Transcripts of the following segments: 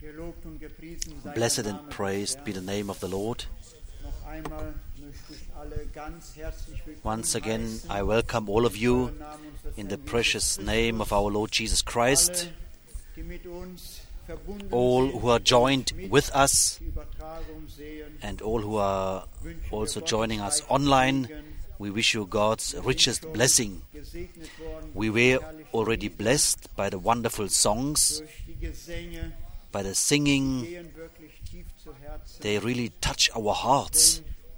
Blessed and praised be the name of the Lord. Once again, I welcome all of you in the precious name of our Lord Jesus Christ. All who are joined with us and all who are also joining us online, we wish you God's richest blessing. We were already blessed by the wonderful songs, by the singing. They really touch our hearts.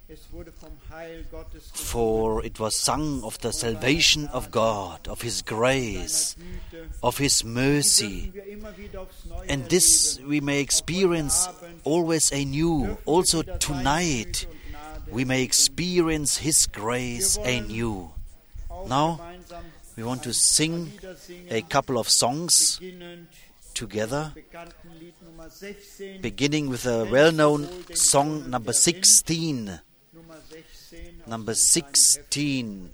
For it was sung of the salvation of God, of His grace, of His mercy. And this we may experience always anew. Also tonight we may experience His grace anew. Now we want to sing a couple of songs together, beginning with a well-known song number 16. Number 16.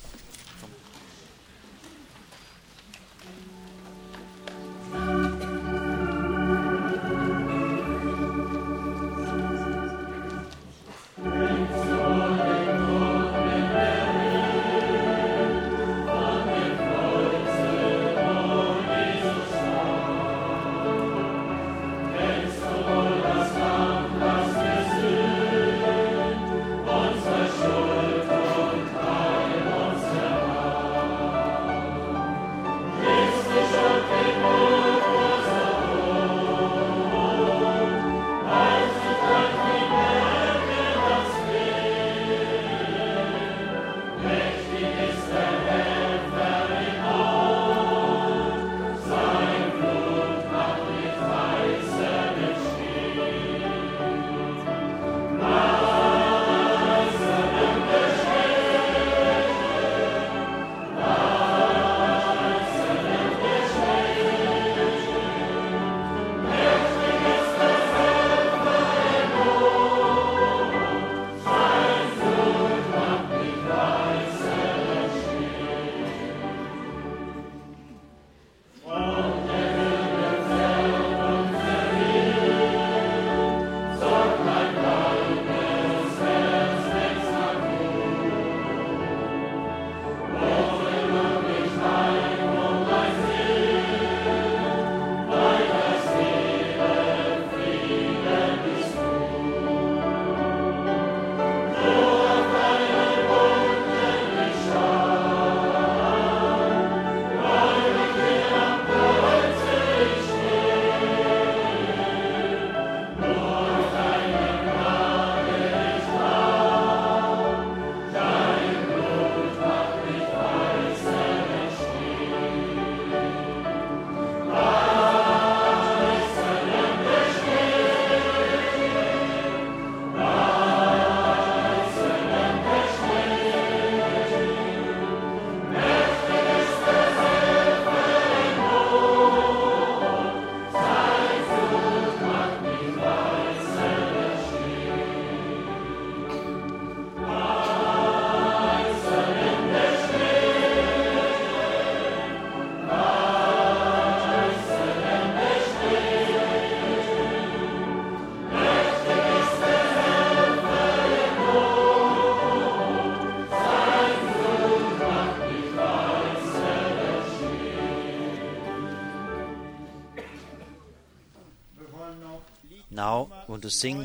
Now we want to sing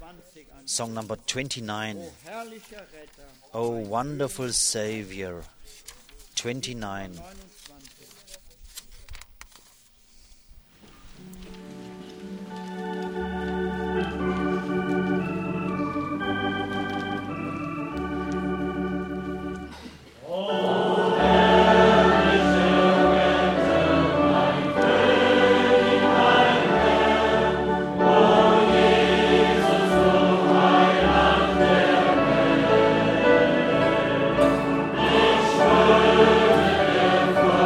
song number 29. Oh, wonderful Savior. 29. Oh,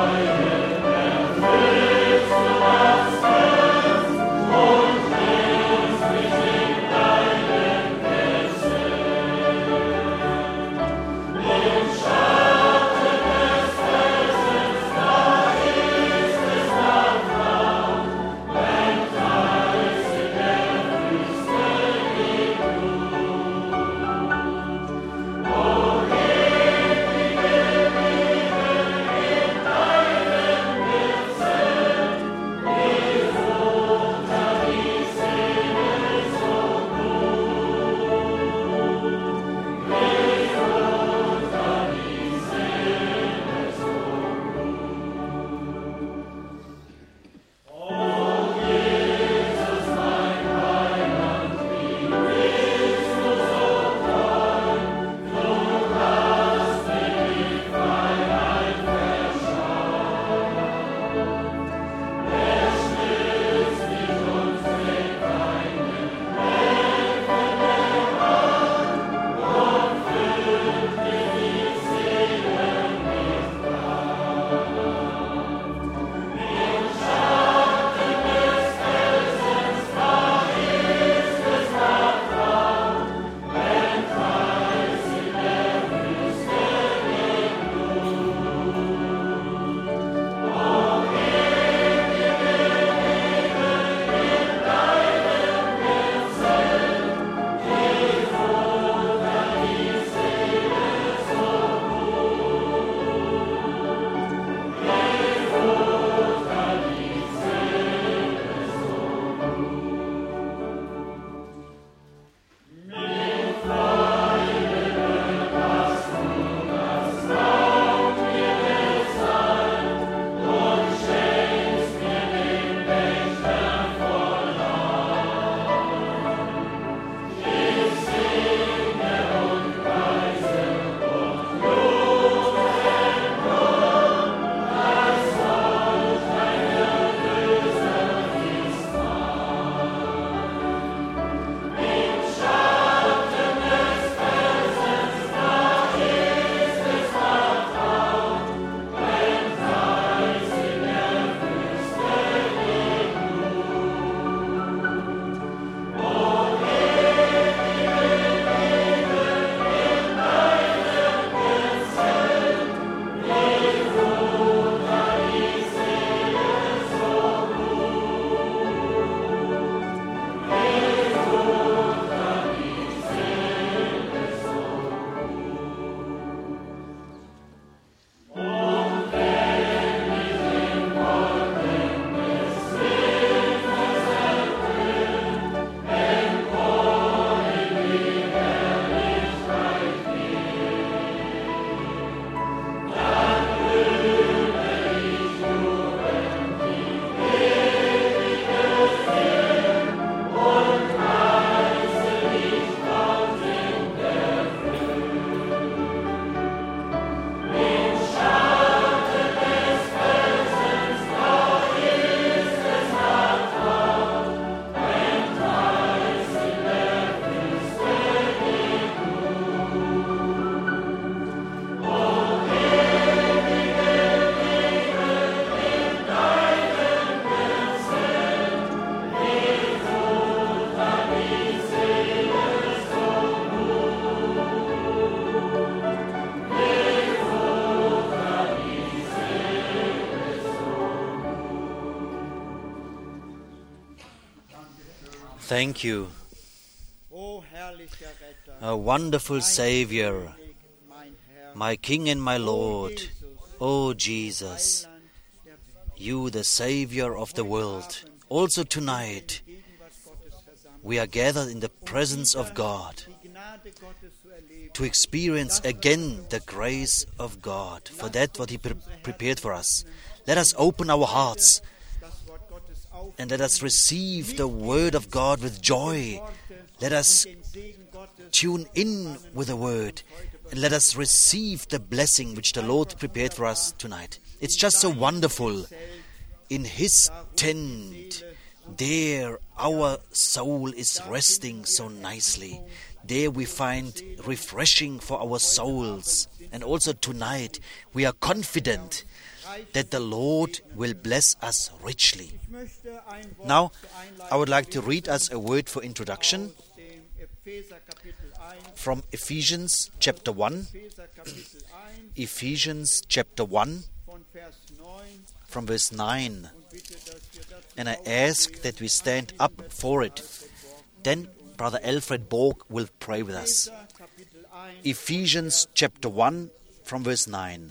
Thank you, O herrlicher Retter, a wonderful Savior, mein Herr, my King and my Lord. Jesus, O Jesus, Heiland der Welt. you the Savior of the world. Also tonight, Gegenwart Gottes versammelt, we are gathered in the presence of God die Gnade Gottes zu erleben. to experience again the grace of God, for that what He prepared for us. Let us open our hearts Das Wort Gottes auf, and let us receive the Word of God with joy. Let us den Segen Gottes tune in with the Word and let us receive the blessing which the Lord prepared for us tonight. It's just so wonderful. In His tent, there our soul is resting so nicely. There we find refreshing for our souls. And also tonight we are confident that the Lord will bless us richly. Ich möchte ein Wort Now, zur Einleitung I would like to read us a word for introduction aus dem Epheser Kapitel 1, from Ephesians chapter 1. Epheser Kapitel 1 Ephesians chapter 1 von Vers 9 from verse 9. und bitte, dass wir dazu And I ask that we stand up for it. Then Brother Alfred Borg will pray with us. Epheser Kapitel 1, Ephesians chapter 1 from verse 9.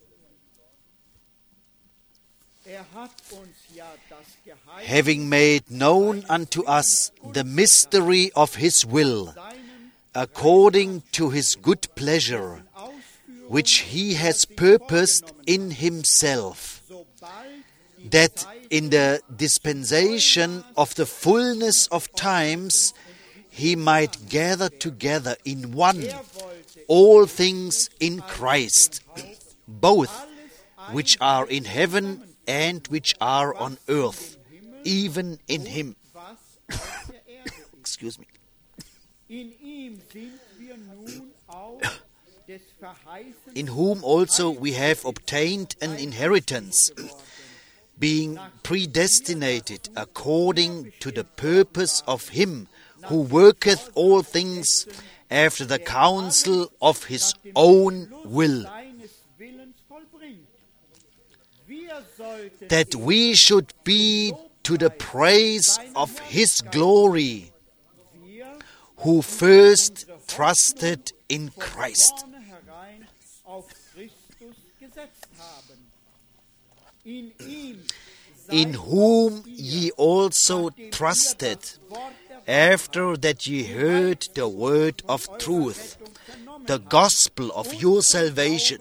hat uns ja das Geheimnis Having made known unto us the mystery of His will, seinen according to His good pleasure, Ausführungen, which He has purposed in Himself, sobald that in the dispensation of the fullness of times He might gather together in one all things in Christ, both which are in heaven and which are on earth, even in Him. was auf der Erde ist. Excuse me. In ihm sind wir nun auch des verheißenen In whom also we have obtained an inheritance, being predestinated according to the purpose of Him who worketh all things after the counsel of His own will, seines Willens vollbringt. Wir sollten that we should be to the praise of His glory, wir who first trusted in Christ, vornherein auf Christus gesetzt haben. In ihm in whom ye also trusted, after that ye heard the word of truth, the gospel of your salvation,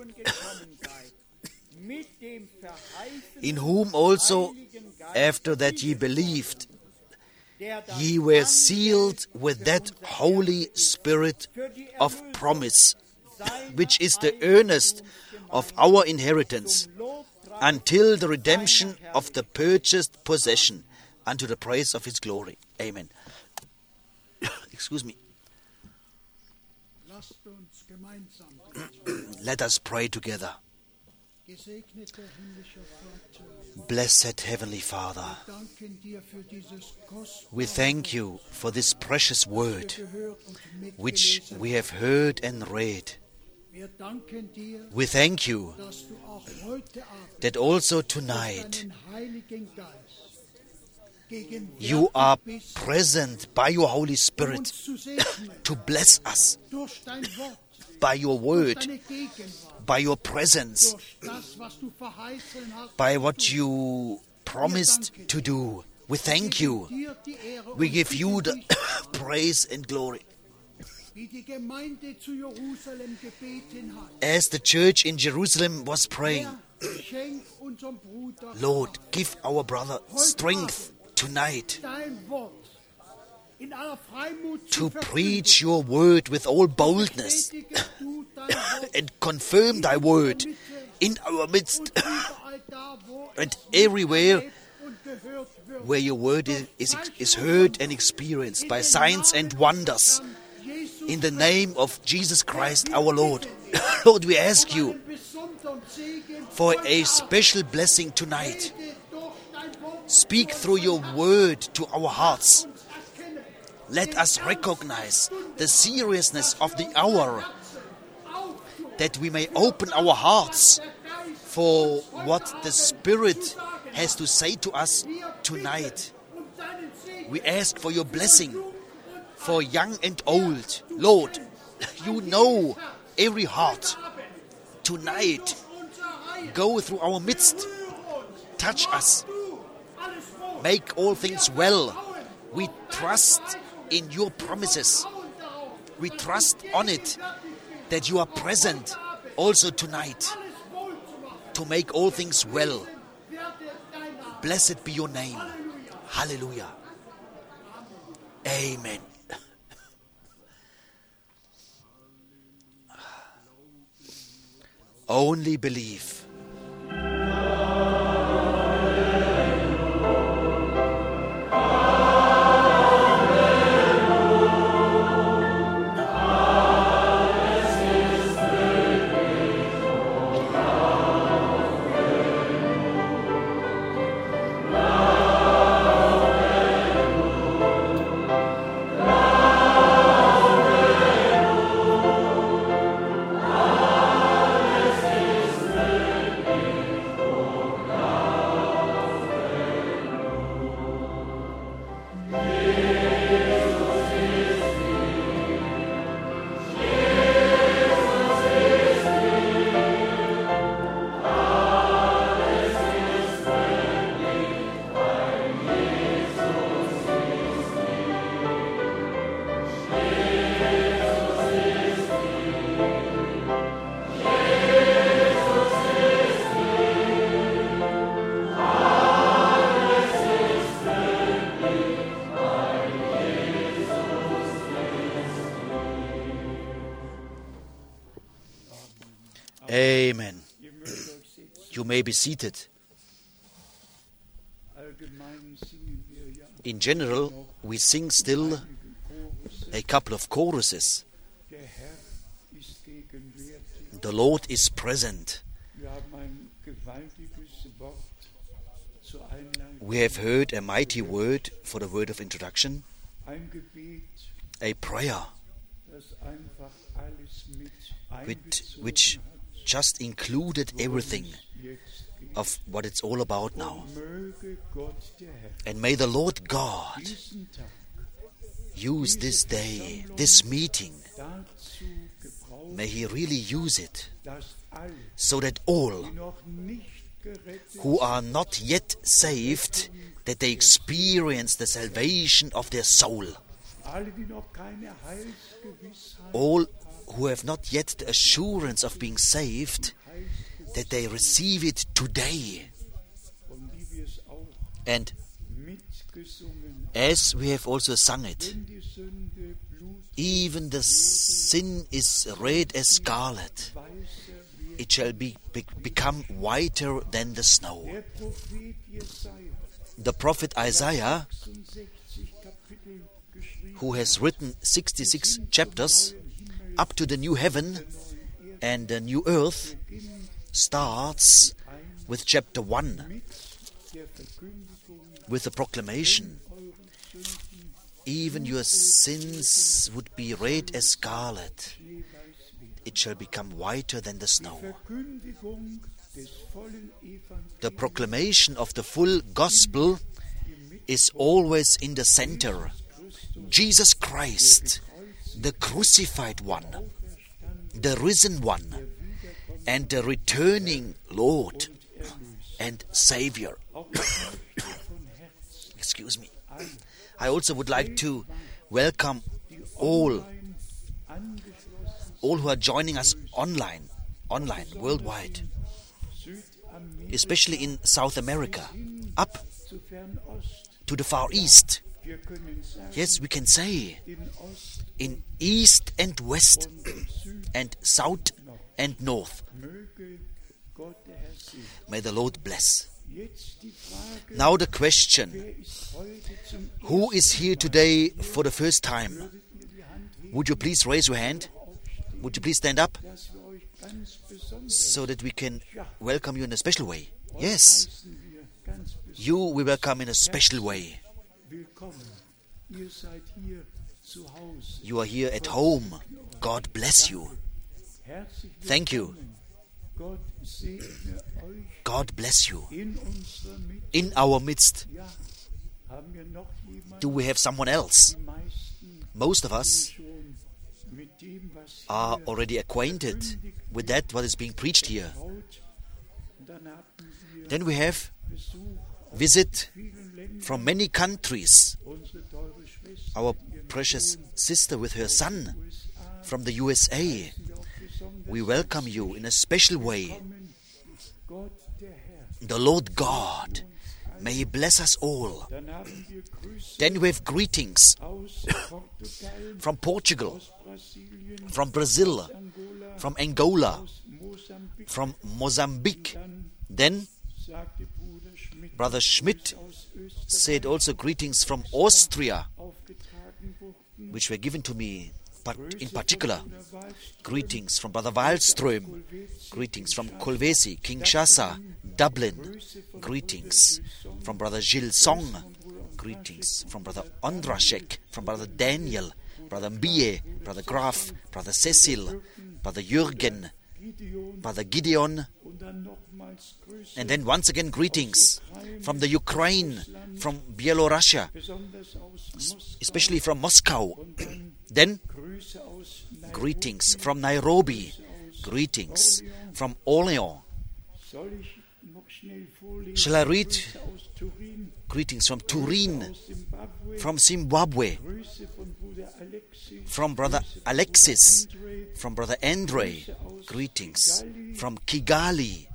mit dem verheißenen in whom also, Heiligen Geist, after that ye believed, der das ye were sealed with that Holy Spirit für die of Erlösung promise, seiner which is the earnest of our inheritance, Lobpreis until the redemption of the purchased possession, unto the praise of His glory. Amen. Excuse me. Lasst uns gemeinsam, Let us pray together. gesegneter himmlischer Vater, Blessed Heavenly Father, danken dir für dieses we kostbare thank you for this precious word gehört und which mitgelesen. we have heard and read. Wir danken dir, We thank you dass du auch heute Abend that also tonight deinen Heiligen Geist you gegenwärtig are bist, present by your Holy um Spirit uns zu segnen to bless us durch dein Wort, by your durch word, deine Gegenwart, by your presence, durch das, was du verheißen hast. by what you promised to do. We thank you. Dir die Ehre We und give you the bitten dich, praise and glory. wie die Gemeinde zu Jerusalem gebeten hat. As the church in Jerusalem was praying, Herr, schenk unserem Bruder Lord, give our brother strength tonight dein Wort in aller Freimut to zu preach your word with all boldness bestätige du dein Wort and confirm thy word in our midst und überall da, wo and es everywhere gelebt und gehört wird. where your word is heard and experienced by signs and wonders. Jesus, In the name of Jesus Christ our Lord. Lord, we ask you einen besonderen Segen for a special blessing tonight. rede durch dein Wort Speak through your word to our hearts. uns erkennen. Let us recognize the seriousness of the hour, that we may open our hearts for what the Spirit has to say to us tonight. Und deinen Segen We ask for your blessing for young and old. Lord, you know every heart. Tonight, go through our midst. Touch us. Make all things well. We trust in your promises. We trust on it that you are present also tonight to make all things well. Blessed be your name. Hallelujah. Amen. Only believe. Amen. You may be seated. In general, we sing still a couple of choruses. The Lord is present. We have heard a mighty word for the word of introduction, a prayer which just included everything of what it's all about now. And may the Lord God use this day, this meeting, may He really use it so that all who are not yet saved, that they experience the salvation of their soul. All who have not yet the assurance of being saved, that they receive it today. And as we have also sung it, even the sin is red as scarlet, it shall become whiter than the snow. The prophet Isaiah, who has written 66 chapters up to the new heaven and the new earth, starts with chapter 1, with the proclamation, even your sins would be red as scarlet, it shall become whiter than the snow. The proclamation of the full gospel is always in the center. Jesus Christ, the crucified one, the risen one, and the returning Lord and Savior. Excuse me. I also would like to welcome all who are joining us online, worldwide, especially in South America, up to the Far East. Yes, we can say in East and West and South and North. May the Lord bless. Now the question, who is here today for the first time? Would you please raise your hand? Would you please stand up so that we can welcome you in a special way? Yes, you we welcome in a special way. You are here at home. God bless you. Thank you. God bless you. In our midst. wir noch jemanden? Do we have someone else? Die meisten Most of us schon mit dem, was are hier already acquainted with that, what is being preached here. baut. Und dann haben wir Then we have Besuch aus visit vielen Ländern. from many countries. Unsere teure Schwester, Our precious sister with her son USA, from the USA. wir auch besonders We welcome you in a special way. kommen. Gott, der Herr. The Lord God, may He bless us all. Dann haben wir Grüße Then we have greetings aus Portugal, from Portugal, aus Brasilien, from Brazil, Angola, from Angola, aus Mosambik. from Mozambique. Dann Then sagte Bruder Schmidt, Brother Schmidt aus said Österreich also greetings from Austria, aufgetragen wurden. which were given to me, but in Grüße particular, von Bruder Wallström, greetings from Brother Wallström, greetings from Kolwezi, Kinshasa, Dublin, greetings from Brother Gilles Song, greetings from Brother Ondrashek, from Brother Daniel, Brother Mbie, Brother Graf, Brother Cecil, Brother Jürgen, Gideon Brother Gideon, und dann nochmals Grüße, and then once again greetings from the Ukraine, from Byelorussia, besonders aus Moskau especially from Moscow. und dann Then Grüße aus Nairobi. greetings from Nairobi, greetings from Orléans. Soll ich noch schnell vorlesen? Shall I read Grüße aus Turin, greetings from Turin, aus Zimbabwe, from Zimbabwe, Grüße von Bruder Alexis, from Brother Grüße von Alexis, Andre from Brother Andre, greetings from Kigali,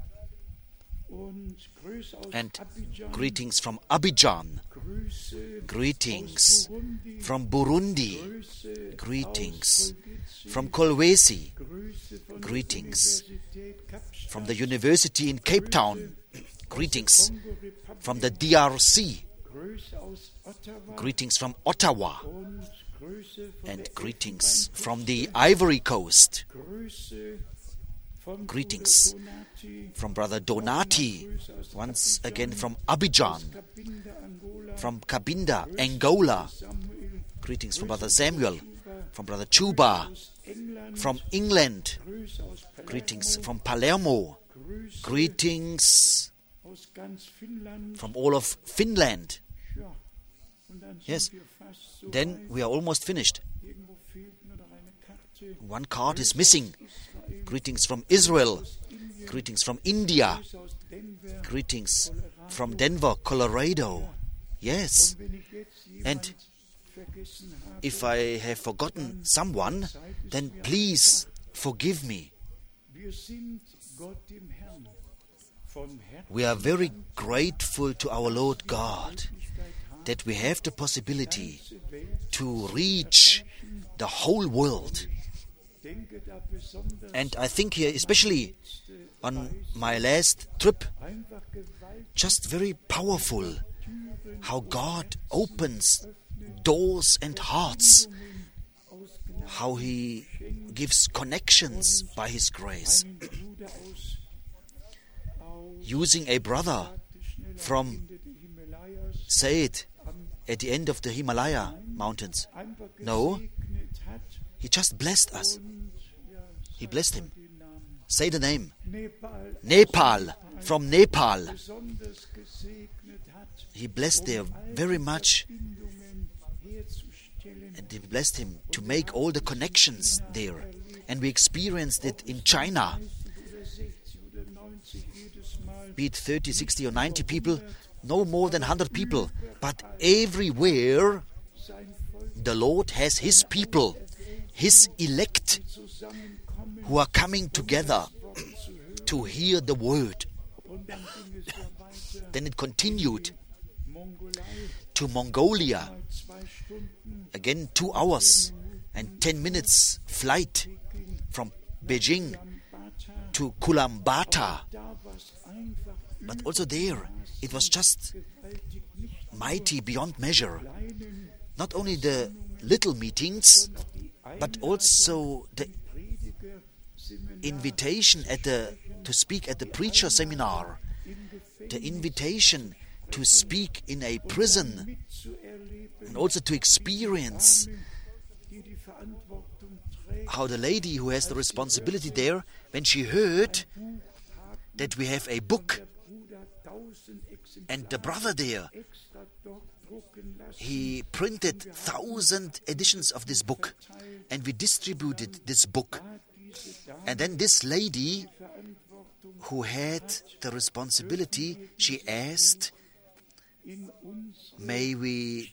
und Grüße aus and Abidjan, greetings from Abidjan, Grüße greetings aus Burundi, from Burundi, Grüße greetings aus Kolwezi, from Kolwezi, Grüße von der greetings Universität Kapstadt, from the university in Cape Town, greetings Kongo-Republik, from the DRC, Grüße aus Ottawa greetings from Ottawa, und Grüße von and der greetings Elfenbeinküste, from the Ivory Coast, Grüße von greetings Bruder Donati, from Brother Donati, once again from Abidjan, Cabinda, Angola, from Cabinda, Angola, Samuel, greetings from Brother Samuel, from Brother Chuba, aus England, from England, Grüße aus Palermo, greetings from Palermo, Grüße greetings aus ganz Finnland. from all of Finland. Ja, und dann Yes. sind wir fast so Then weit. we are almost finished. Irgendwo fehlt nur noch eine Karte. One card is missing. Israel, Greetings from Israel, greetings from India, Grüße aus Denver. greetings from Denver, Colorado. Yes, Wenn ich jetzt and jemand vergessen habe, if I have forgotten someone, then please forgive me. wir sind Gott dem Herrn von Herzen We are very grateful to our Lord God haben, that we have the possibility diese Welt. to reach the whole world. Denke da besonders And I think here, especially on my last trip, einfach gewaltig just very powerful how God opens doors and hearts, aus Gnade how He gives connections by His grace. einen Bruder aus Using a brother schnell from, Ende der Himalayas say it, at the end of the Himalaya mountains. einfach No, gesegnet hat He just blessed us. und ja, He blessed him. den Namen Say the name. Nepal Nepal, from Nepal. besonders gesegnet hat, He blessed there very much, Bindungen herzustellen. and He blessed him to make all the connections there. And we experienced it in China. Oder 60 oder 90 jedes Mal. Be it 30, 60 or 90 people, no more than 100 people. But everywhere Sein Volk the Lord has His people, His elect, zusammenkommen who are coming together zu hören. to hear the word. Und dann ging es ja weiter. Then it continued Mongolei to Mongolia. mal 2 Stunden. Again 2 hours and 10 minutes flight from Beijing Bata. to Ulaanbaatar. Da war es einfach But also there, it was just gewaltig, nicht mighty beyond measure. kleinen, Not only the little meetings, die but also the Prediger, Seminar invitation to speak at the preacher seminar, im Gefängnis the invitation to speak in a prison, mitzuerleben, and also to experience die die Verantwortung trägt, how the lady who has the responsibility there, when she heard that we have a book der Bruder 1000 Exemplare and the brother there extra dort he printed 1,000 editions of this book, and we distributed this book. And then this lady who had the responsibility, she asked, may we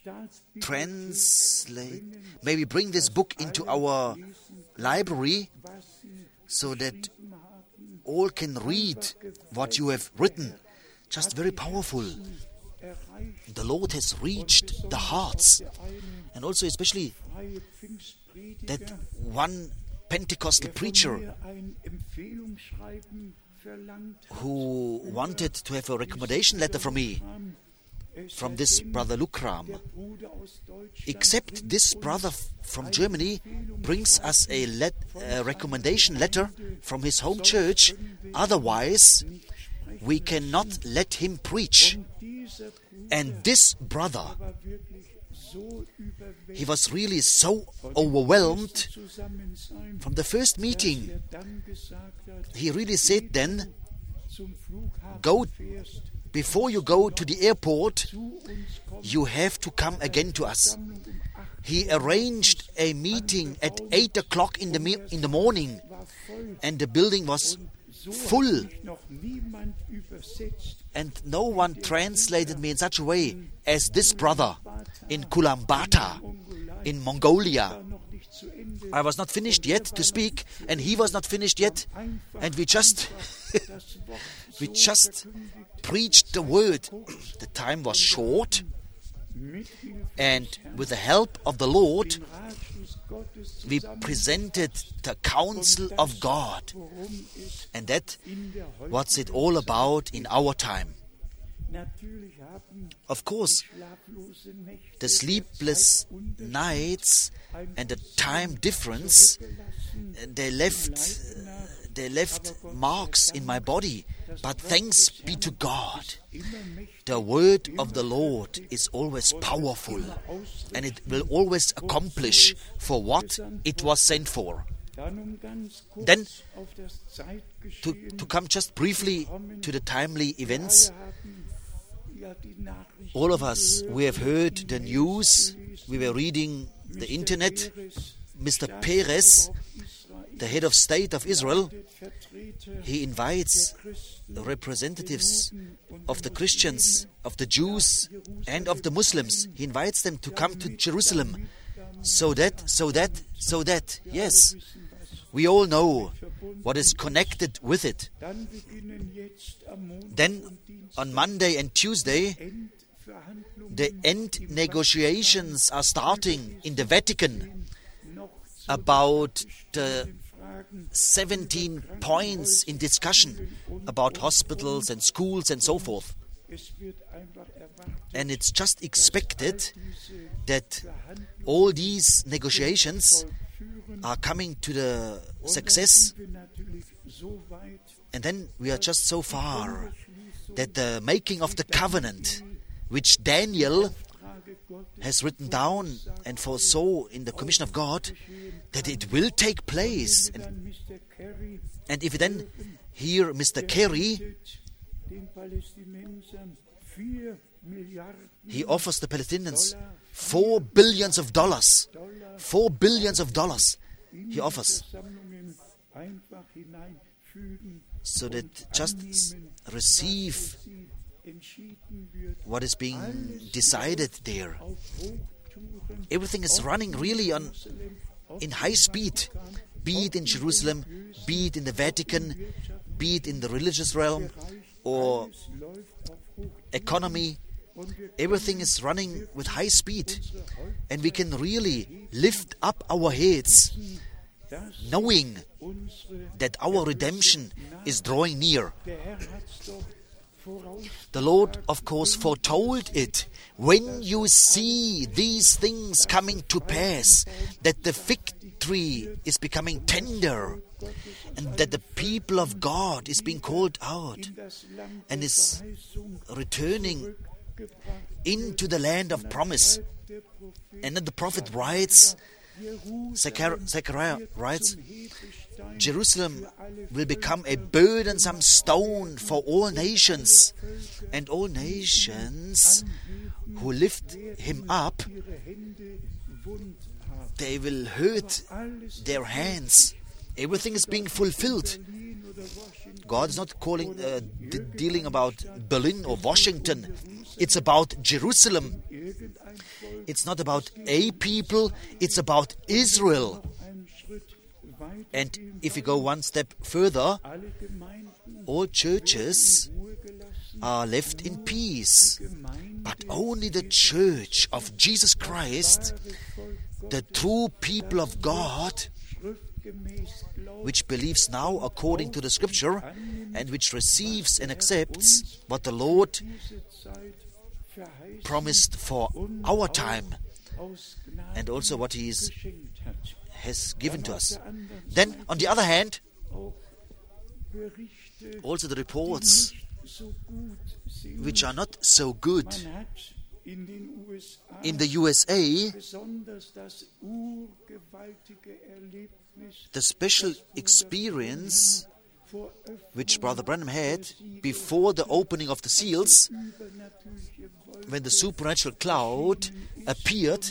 bring this book into our library so that all can read what you have written. Just very powerful. The Lord has reached the hearts, and also especially that one Pentecostal preacher who wanted to have a recommendation letter from me, from this brother Lukram. Except this brother from Germany brings us a recommendation letter from his home church. Otherwise, we cannot let him preach. And this brother, he was really so overwhelmed from the first meeting. He really said then, before you go to the airport, you have to come again to us. He arranged a meeting at 8 o'clock in the morning, and the building was full. And no one translated me in such a way as this brother in Ulaanbaatar, in Mongolia. I was not finished yet to speak, and he was not finished yet, and we just preached the word. The time was short, and with the help of the Lord, we presented the counsel of God. And that what's it all about in our time. Of course, the sleepless nights and the time difference, they left marks in my body. But thanks be to God, the word of the Lord is always powerful, and it will always accomplish for what it was sent for. Then, to come just briefly to the timely events, all of us, we have heard the news, we were reading the internet. Mr. Peres, the head of state of Israel, he invites the representatives of the Christians, of the Jews, and of the Muslims. He invites them to come to Jerusalem, so that, yes, we all know what is connected with it. Then, on Monday and Tuesday, the end negotiations are starting in the Vatican about the 17 points in discussion about hospitals and schools and so forth. And it's just expected that all these negotiations are coming to the success. And then we are just so far that the making of the covenant, which Daniel has written down and foresaw in the commission of God, that it will take place. And if you then hear Mr. Kerry, he offers the Palestinians $4 billion. $4 billion he offers. So that just receive what is being decided there. Everything is running really in high speed, be it in Jerusalem, be it in the Vatican, be it in the religious realm or economy. Everything is running with high speed, and we can really lift up our heads knowing that our redemption is drawing near. The Lord, of course, foretold it. When you see these things coming to pass, that the fig tree is becoming tender, and that the people of God is being called out and is returning into the land of promise. And then the prophet writes, Zechariah writes, Jerusalem will become a burdensome stone for all nations, and all nations who lift him up, they will hurt their hands. Everything is being fulfilled. God is not dealing about Berlin or Washington. It's about Jerusalem. It's not about a people, it's about Israel. And if we go one step further, all churches are left in peace. But only the church of Jesus Christ, the true people of God, which believes now according to the Scripture and which receives and accepts what the Lord promised for our time and also what He has given to us. Then, on the other hand, also the reports which are not so good. In the USA, the special experience which Brother Branham had before the opening of the seals, when the supernatural cloud appeared,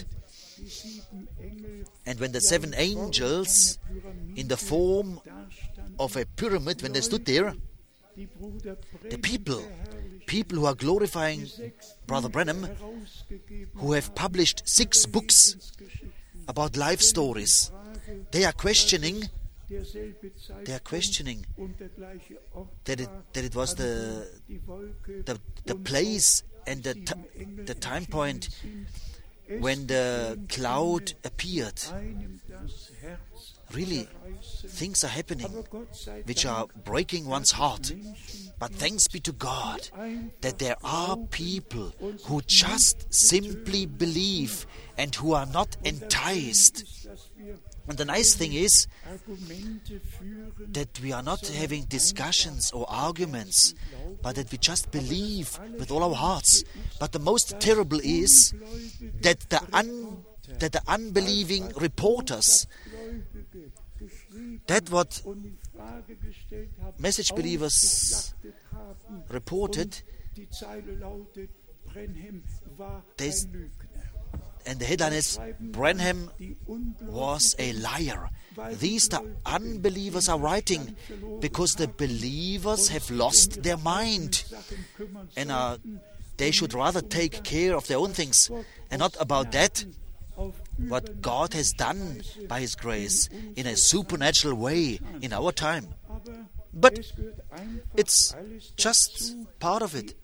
and when the 7 angels in the form of a pyramid, when they stood there, the people who are glorifying Brother Branham, who have published 6 books about life stories, they are questioning that it was the place and the time point when the cloud appeared. Really, things are happening which are breaking one's heart. But thanks be to God that there are people who just simply believe and who are not enticed. And the nice thing is that we are not having discussions or arguments, but that we just believe with all our hearts. But the most terrible is that the unbelieving reporters, that what message believers reported, and the headline is, Branham was a liar. These the unbelievers are writing because the believers have lost their mind and they should rather take care of their own things and not about that, what God has done by His grace in a supernatural way in our time. But it's just part of it.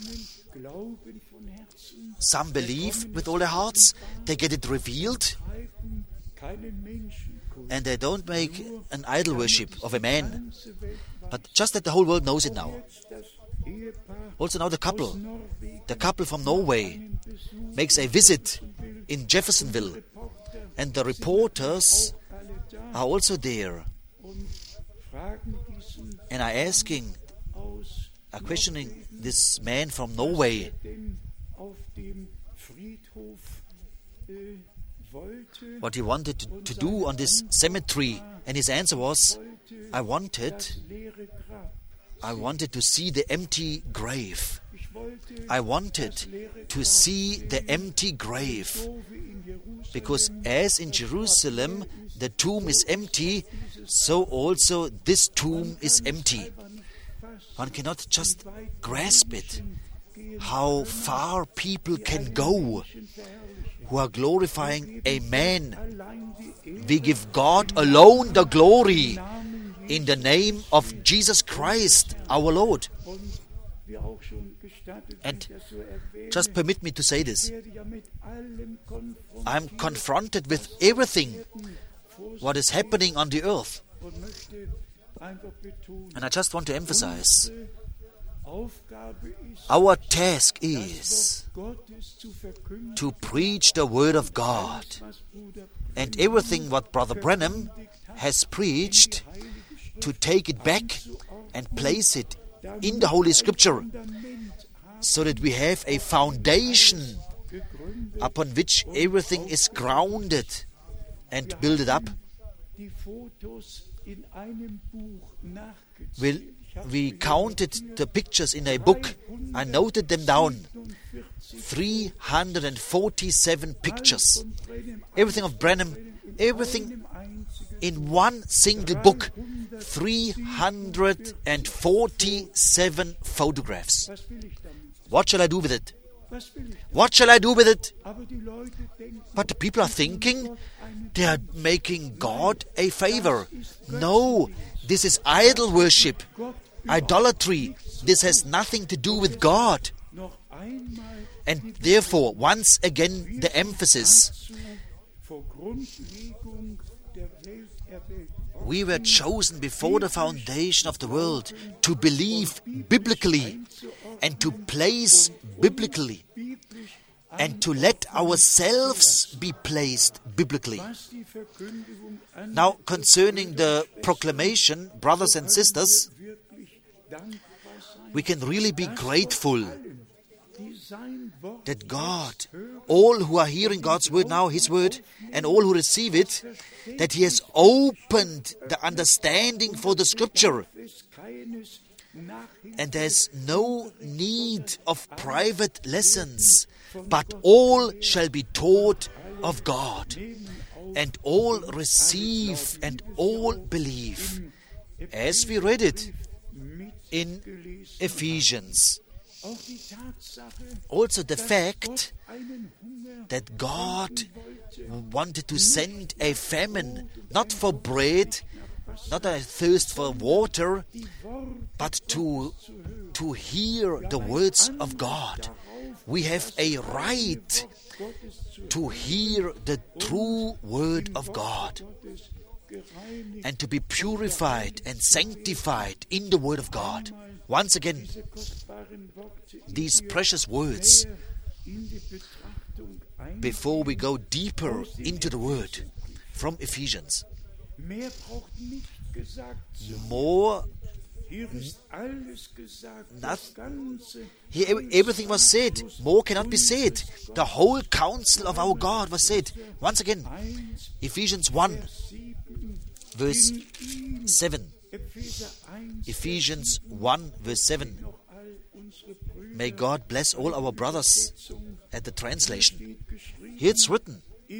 Some believe with all their hearts, they get it revealed, and they don't make an idol worship of a man, but just that the whole world knows it now. Also now the couple from Norway makes a visit in Jeffersonville, and the reporters are also there and are questioning this man from Norway. What he wanted to do on this cemetery, and his answer was, I wanted to see the empty grave. I wanted to see the empty grave, because as in Jerusalem the tomb is empty, so also this tomb is empty. One cannot just grasp it, how far people can go who are glorifying a man. We give God alone the glory in the name of Jesus Christ, our Lord. And just permit me to say this. I'm confronted with everything what is happening on the earth. And I just want to emphasize, our task is to preach the Word of God. And everything what Brother Branham has preached, to take it back and place it in the Holy Scripture, so that we have a foundation upon which everything is grounded and built up. we counted the pictures in a book. I noted them down. 347 pictures. Everything of Branham, everything in one single book. 347 photographs. What shall I do with it? What shall I do with it? But the people are thinking they are making God a favor. No, this is idol worship, idolatry. This has nothing to do with God. And therefore, once again, the emphasis. We were chosen before the foundation of the world to believe biblically and to place biblically and to let ourselves be placed biblically. Now, concerning the proclamation, brothers and sisters, we can really be grateful that God, all who are hearing God's word now, His word, and all who receive it, that He has opened the understanding for the Scripture. And there's no need of private lessons, but all shall be taught of God, and all receive and all believe, as we read it in Ephesians. Also the fact that God wanted to send a famine, not for bread, not a thirst for water, but to hear the words of God. We have a right to hear the true word of God and to be purified and sanctified in the word of God. Once again, these precious words, before we go deeper into the word from Ephesians. More, here everything was said. More cannot be said. The whole counsel of our God was said. Once again, Ephesians 1, verse 7. Ephesians 1, verse 7. May God bless all our brothers at the translation. Here it's written,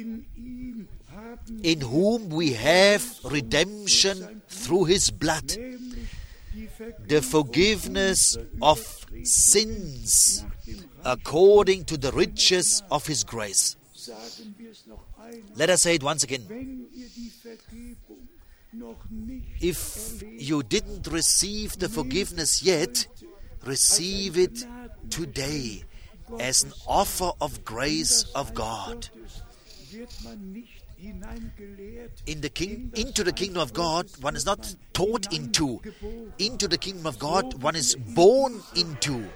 in whom we have redemption through His blood, the forgiveness of sins, according to the riches of His grace. Let us say it once again. If you didn't receive the forgiveness yet, receive it today as an offer of grace of God. Into the kingdom of God, one is not taught into. Into the kingdom of God, one is born into.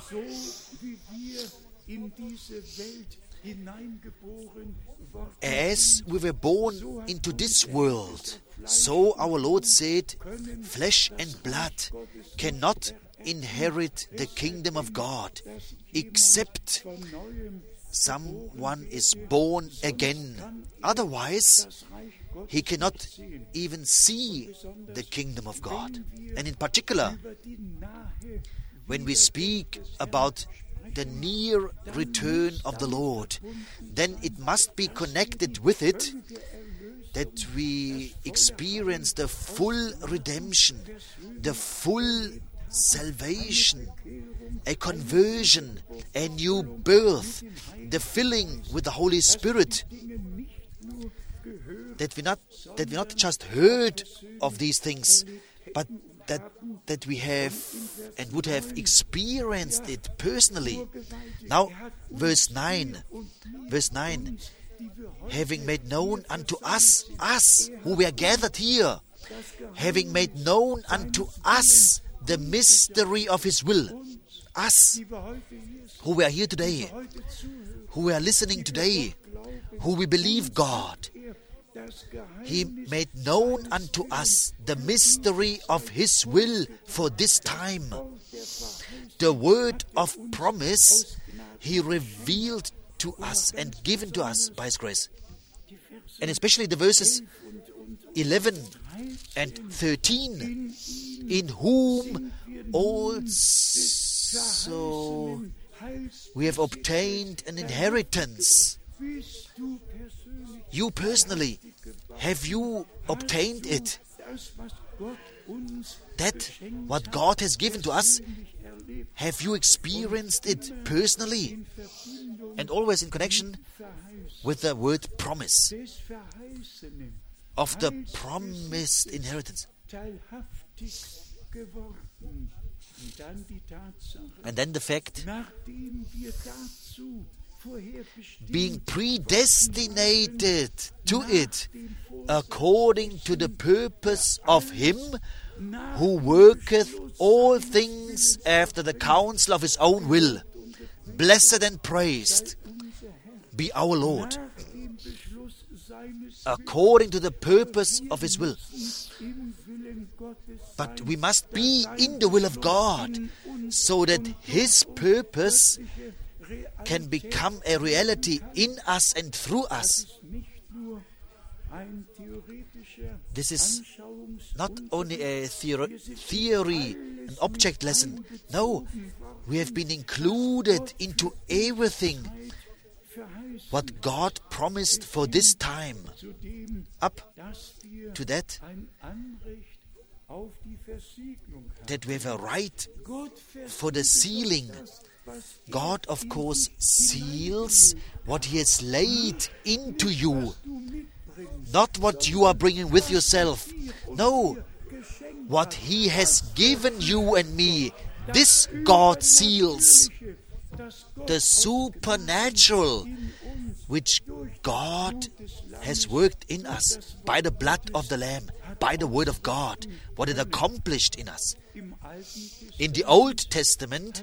As we were born into this world, so our Lord said, flesh and blood cannot inherit the kingdom of God except someone is born again. Otherwise, he cannot even see the kingdom of God. And in particular, when we speak about the near return of the Lord, then it must be connected with it that we experience the full redemption, the full salvation, a conversion, a new birth, the filling with the Holy Spirit. That we not just heard of these things, but that we have and would have experienced it personally. Now, verse 9, having made known unto us who were gathered here, having made known unto us the mystery of His will. Us, who were here today, who are listening today, who we believe God. He made known unto us the mystery of His will for this time. The word of promise He revealed to us and given to us by His grace. And especially the verses 11 and 13, in whom also we have obtained an inheritance. You personally, have you obtained it? That what God has given to us, have you experienced it personally? And always in connection with the word promise, of the promised inheritance. And then the fact, being predestinated to it, according to the purpose of Him who worketh all things after the counsel of His own will. Blessed and praised be our Lord, according to the purpose of His will. But we must be in the will of God, so that His purpose can become a reality in us and through us. This is not only a theory, an object lesson. No, we have been included into everything what God promised for this time. Up to that we have a right for the sealing. God, of course, seals what He has laid into you. Not what you are bringing with yourself. No, what He has given you and me. This God seals. The supernatural which God has worked in us by the blood of the Lamb, by the Word of God, what it accomplished in us. In the Old Testament,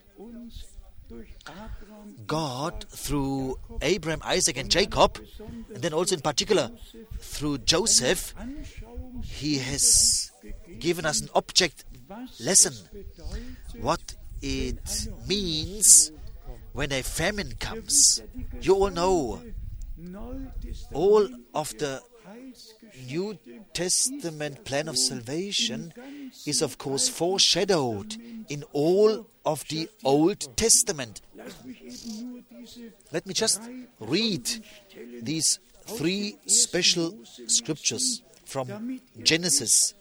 God, through Abraham, Isaac and Jacob, and then also in particular through Joseph, He has given us an object lesson. What it means when a famine comes. You all know, all of the New Testament plan of salvation is of course foreshadowed in all of the Old Testament. Let me just read these 3 special scriptures from Genesis,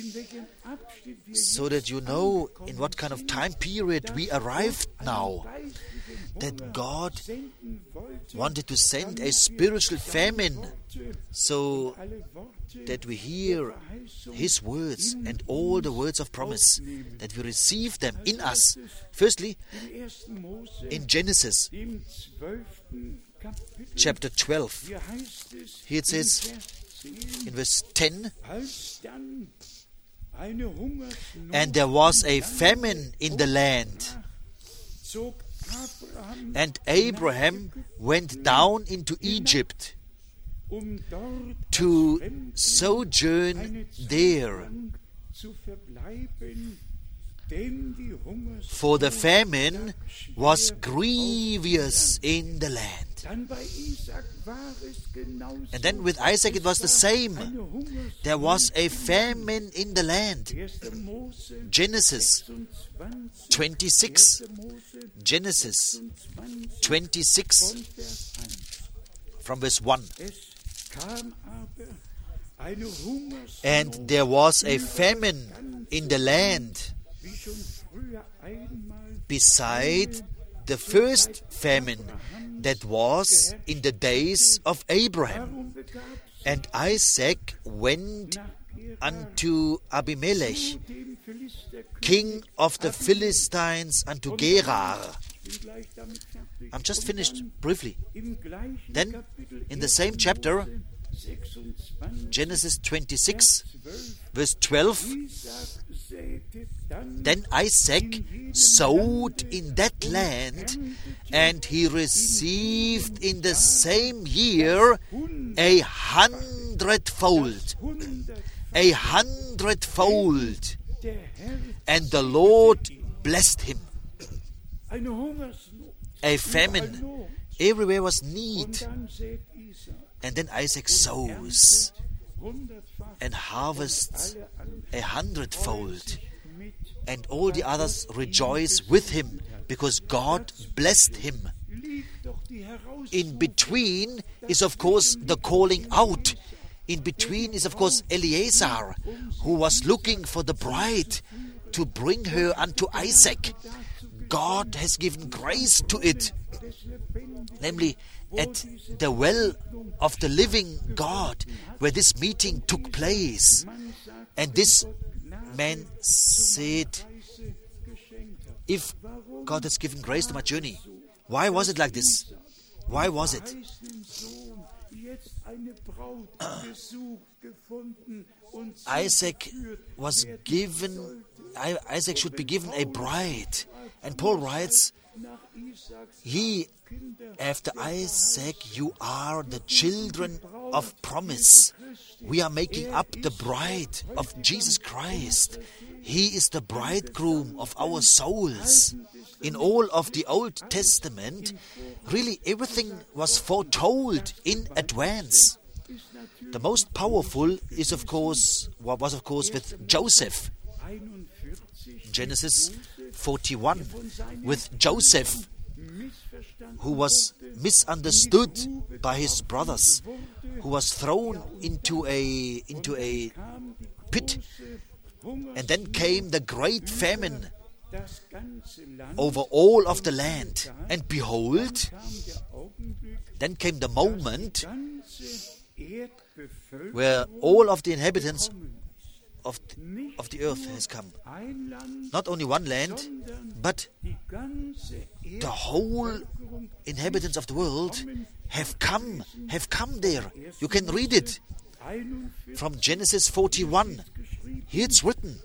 so that you know in what kind of time period we arrived now. That God wanted to send a spiritual famine, so that we hear His words and all the words of promise, that we receive them in us. Firstly, in Genesis chapter 12, here it says in verse 10, and there was a famine in the land, and Abraham went down into Egypt to sojourn there, for the famine was grievous in the land. And then with Isaac it was the same. There was a famine in the land. Genesis 26. Genesis 26 from verse 1. And there was a famine in the land beside the first famine that was in the days of Abraham. And Isaac went unto Abimelech, king of the Philistines, unto Gerar. I'm just finished briefly. Then, in the same chapter, Genesis 26, verse 12, then Isaac sowed in that land, and he received in the same year 100-fold. 100-fold. And the Lord blessed him. A famine. Everywhere was need. And then Isaac sows and harvests 100-fold and all the others rejoice with him, because God blessed him. In between is, of course, the calling out. In between is, of course, Eliezer, who was looking for the bride to bring her unto Isaac. God has given grace to it, namely at the well of the living God, where this meeting took place. And this man said, if God has given grace to my journey, why was it like this? Why was it? Isaac should be given a bride. And Paul writes, after Isaac, you are the children of promise. We are making up the bride of Jesus Christ. He is the bridegroom of our souls. In all of the Old Testament, really everything was foretold in advance. The most powerful was of course with Joseph. Genesis 41, with Joseph, who was misunderstood by his brothers, who was thrown into a pit, and then came the great famine over all of the land. And behold, then came the moment where all of the inhabitants of the earth has come. Not only one land, but the whole inhabitants of the world have come there. You can read it from Genesis 41. Here it's written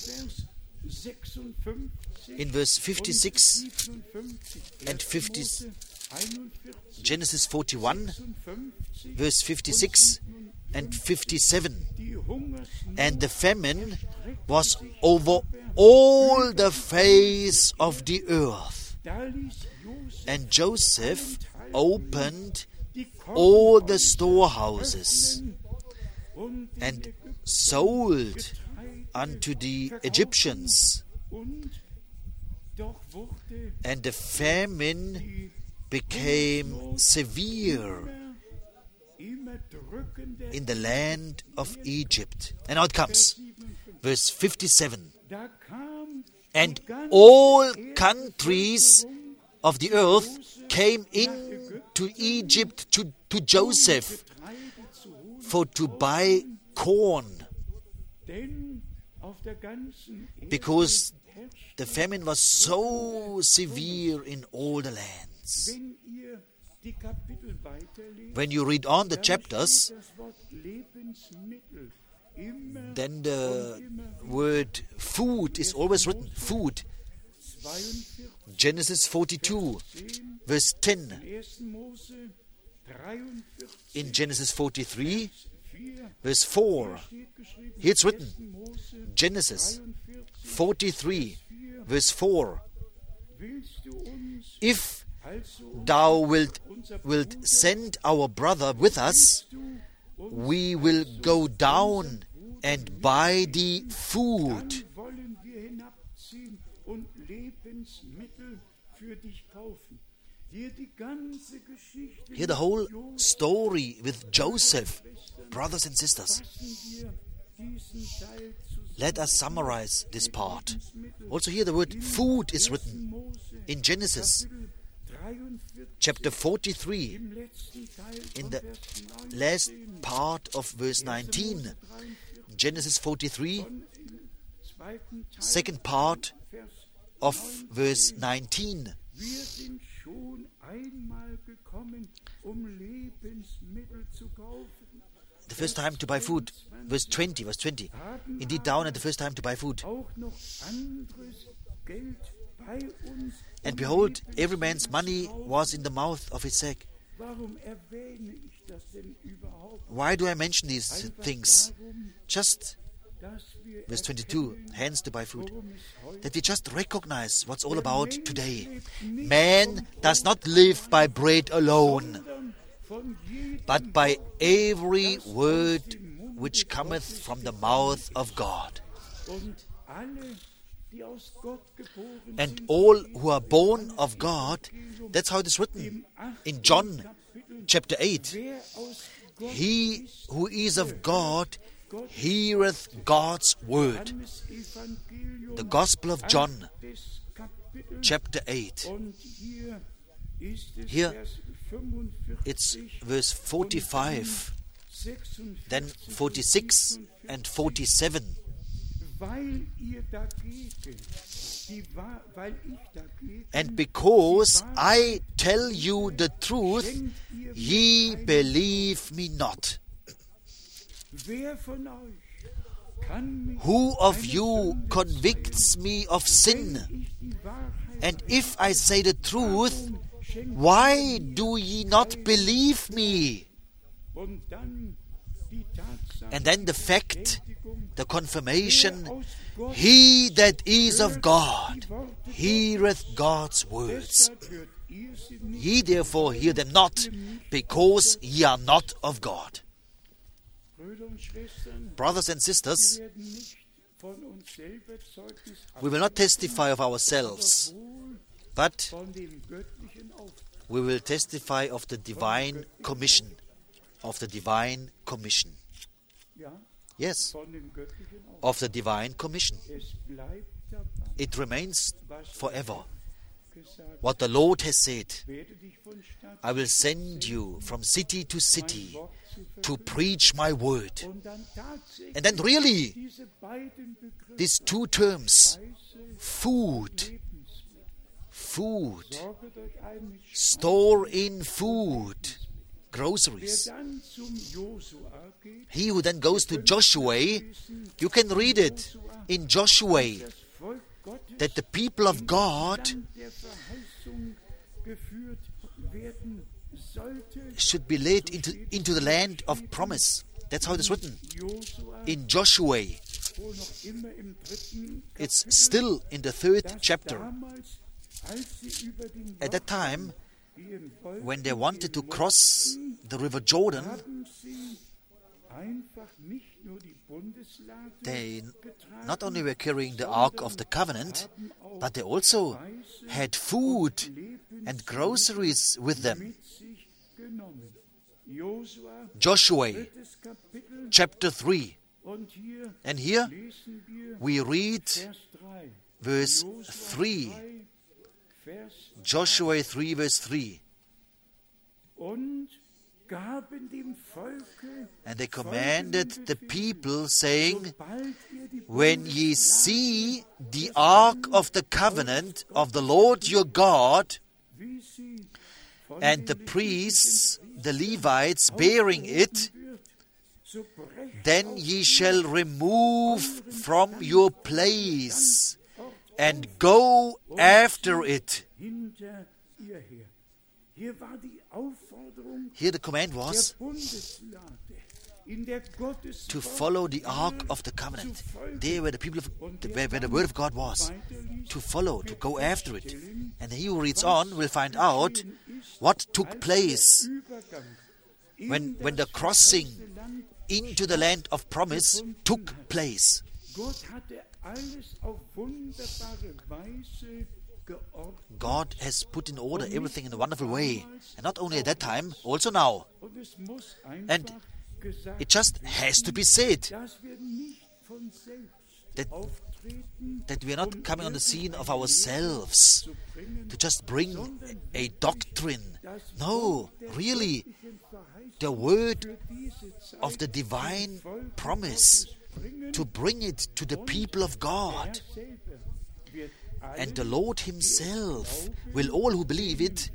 in verse 56 and 50. Genesis 41, verse 56 and 57. And the famine was over all the face of the earth. And Joseph opened all the storehouses and sold unto the Egyptians. And the famine became severe in the land of Egypt. And now it comes, verse 57. And all countries of the earth came in to Egypt to Joseph for to buy corn, because the famine was so severe in all the lands. When you read on the chapters, then the word food is always written, food. Genesis 42, verse 10. In Genesis 43, verse 4. Here it's written, Genesis 43, verse 4. If thou wilt send our brother with us, we will go down and buy thee food. Here the whole story with Joseph, brothers and sisters. Let us summarize this part. Also here the word food is written in Genesis chapter 43, in the last part of verse 19. Genesis 43, second part of verse 19. The first time to buy food, verse 20. Indeed, down at the first time to buy food. And behold, every man's money was in the mouth of his sack. Why do I mention these things? Just, verse 22, hands to buy food. That we just recognize what's all about today. Man does not live by bread alone, but by every word which cometh from the mouth of God. And all who are born of God, that's how it is written in John chapter 8. He who is of God heareth God's word. The Gospel of John chapter 8. Here it's verse 45, then 46 and 47. And because I tell you the truth, ye believe me not. Who of you convicts me of sin? And if I say the truth, why do ye not believe me? And then the fact, the confirmation, he that is of God heareth God's words. Ye therefore hear them not, because ye are not of God. Brothers and sisters, we will not testify of ourselves, but we will testify of the divine commission. Of the divine commission. Yes, of the divine commission. It remains forever. What the Lord has said, I will send you from city to city to preach my word. And then really, these two terms, food, store in food, groceries. He who then goes to Joshua, you can read it in Joshua, that the people of God should be led into the land of promise. That's how it is written in Joshua. It's still in the 3rd chapter. At that time, when they wanted to cross the river Jordan, they not only were carrying the Ark of the Covenant, but they also had food and groceries with them. Joshua chapter 3. And here we read verse 3. Joshua 3 verse 3. And they commanded the people, saying, when ye see the ark of the covenant of the Lord your God, and the priests, the Levites, bearing it, then ye shall remove from your place and go after it. Here the command was to follow the Ark of the Covenant. There where the people where the Word of God was. To follow, to go after it. And he who reads on will find out what took place when the crossing into the land of promise took place. God has put in order everything in a wonderful way. And not only at that time, also now. And it just has to be said that we are not coming on the scene of ourselves to just bring a doctrine. No, really, the word of the divine promise, to bring it to the people of God. And the Lord himself will, all who believe it,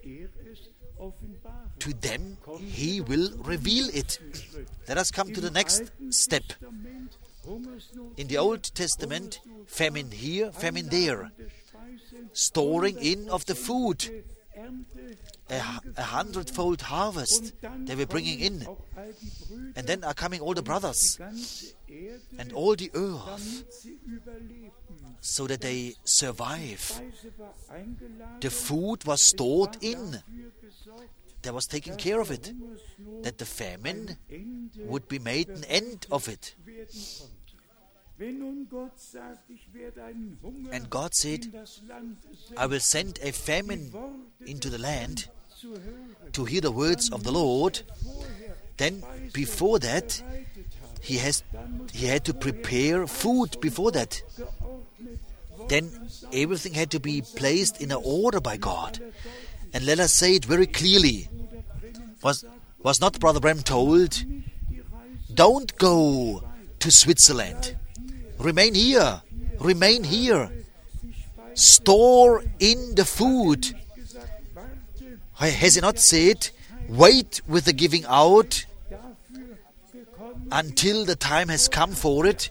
to them he will reveal it. Let us come to the next step. In the Old Testament, famine here, famine there. Storing in of the food. A 100-fold harvest they were bringing in. And then are coming all the brothers and all the earth, so that they survive. The food was stored in. There was taken care of it, that the famine would be made an end of it. And God said, I will send a famine into the land to hear the words of the Lord. Then before that, he had to prepare food before that. Then everything had to be placed in an order by God. And let us say it very clearly. Was not Brother Branham told, don't go to Switzerland. Remain here. Remain here. Store in the food. Has he not said, wait with the giving out until the time has come for it?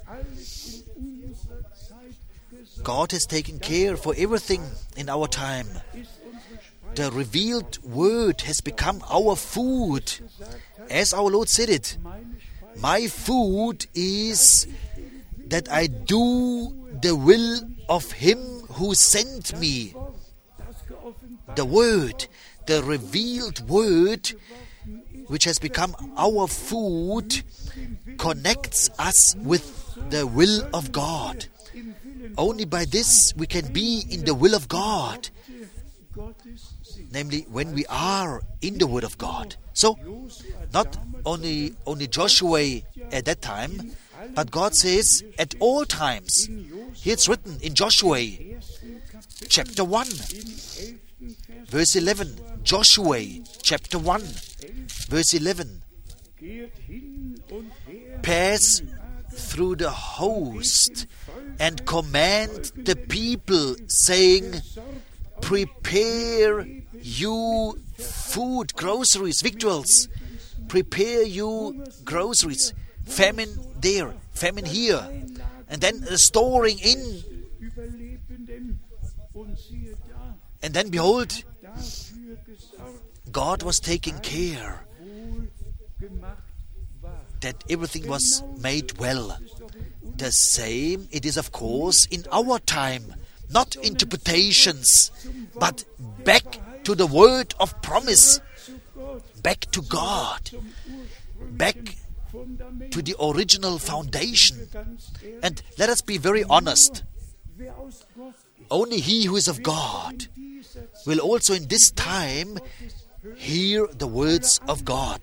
God has taken care for everything in our time. The revealed word has become our food. As our Lord said it, my food is that I do the will of Him who sent me. The word, the revealed word, which has become our food, connects us with the will of God. Only by this we can be in the will of God. Namely, when we are in the Word of God. So, not only Joshua at that time, but God says at all times. Here it's written in Joshua chapter 1, verse 11. Joshua chapter 1, verse 11. Pass through the host and command the people, saying, prepare you food, groceries, victuals. Prepare you groceries. Famine there, famine here. And then storing in. And then behold, God was taking care that everything was made well. The same it is, of course, in our time. Not interpretations, but back to the word of promise, back to God, back to the original foundation. And let us be very honest. Only he who is of God will also in this time hear the words of God.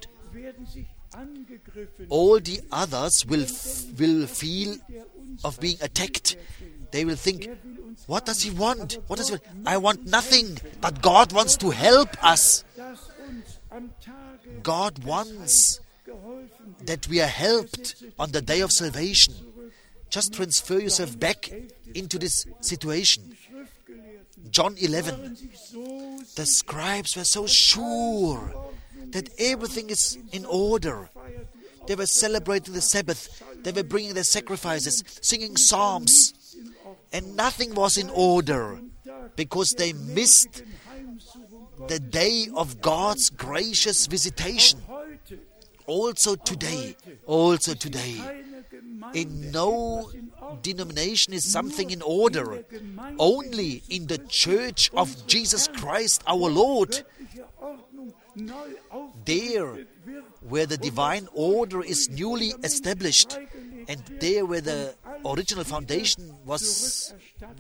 All the others will feel of being attacked. They will think, what does he want? What does he want? I want nothing, but God wants to help us. God wants that we are helped on the day of salvation. Just transfer yourself back into this situation. John 11. The scribes were so sure that everything is in order. They were celebrating the Sabbath. They were bringing their sacrifices, singing psalms. And nothing was in order because they missed the day of God's gracious visitation. Also today, in no denomination is something in order. Only in the Church of Jesus Christ our Lord, there where the divine order is newly established, and there where the original foundation was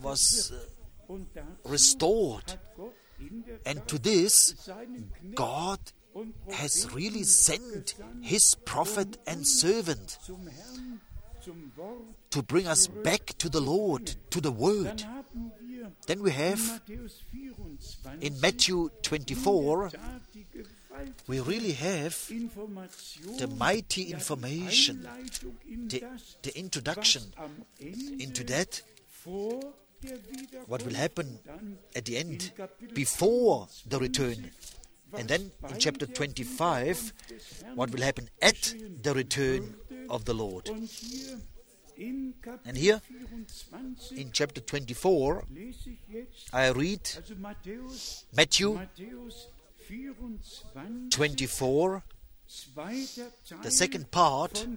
restored. And to this, God has really sent His prophet and servant to bring us back to the Lord, to the Word. Then we have in Matthew 24, we really have the mighty information, the introduction into that, what will happen at the end, before the return. And then in chapter 25, what will happen at the return of the Lord. And here, in chapter 24, I read Matthew 24, the second part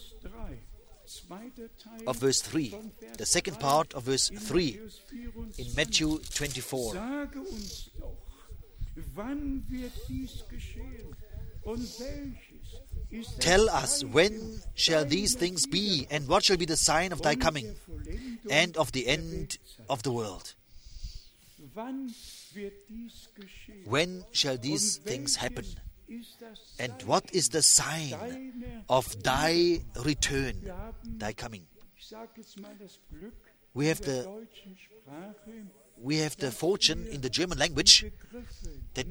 of verse 3. The second part of verse 3 in Matthew 24. Wann wird dies geschehen? Und welches tell us, when shall these things be, and what shall be the sign of thy coming, and of the end of the world? When shall these things happen? And what is the sign of thy return, thy coming? We have the fortune in the German language that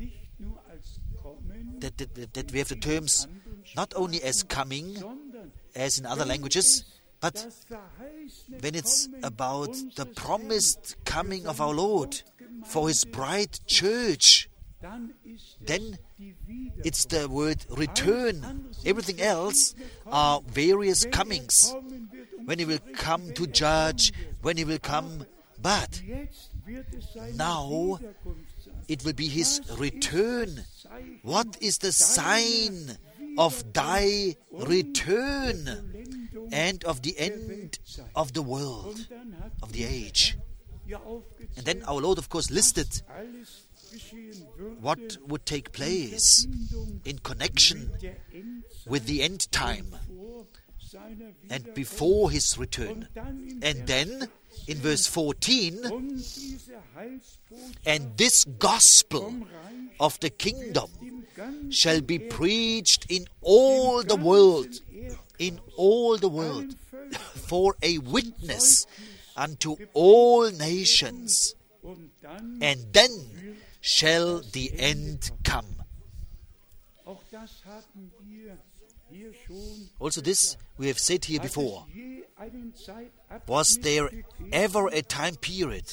we have the terms not only as coming, as in other languages, but when it's about the promised coming of our Lord for His bride church, then it's the word return. Everything else are various comings. When He will come to judge, when He will come, but now it will be His return. What is the sign of thy return and of the end of the world, of the age? And then our Lord, of course, listed what would take place in connection with the end time and before His return. And then in verse 14, and this gospel of the kingdom shall be preached in all the world, for a witness unto all nations, and then shall the end come. Also this we have said here before. Was there ever a time period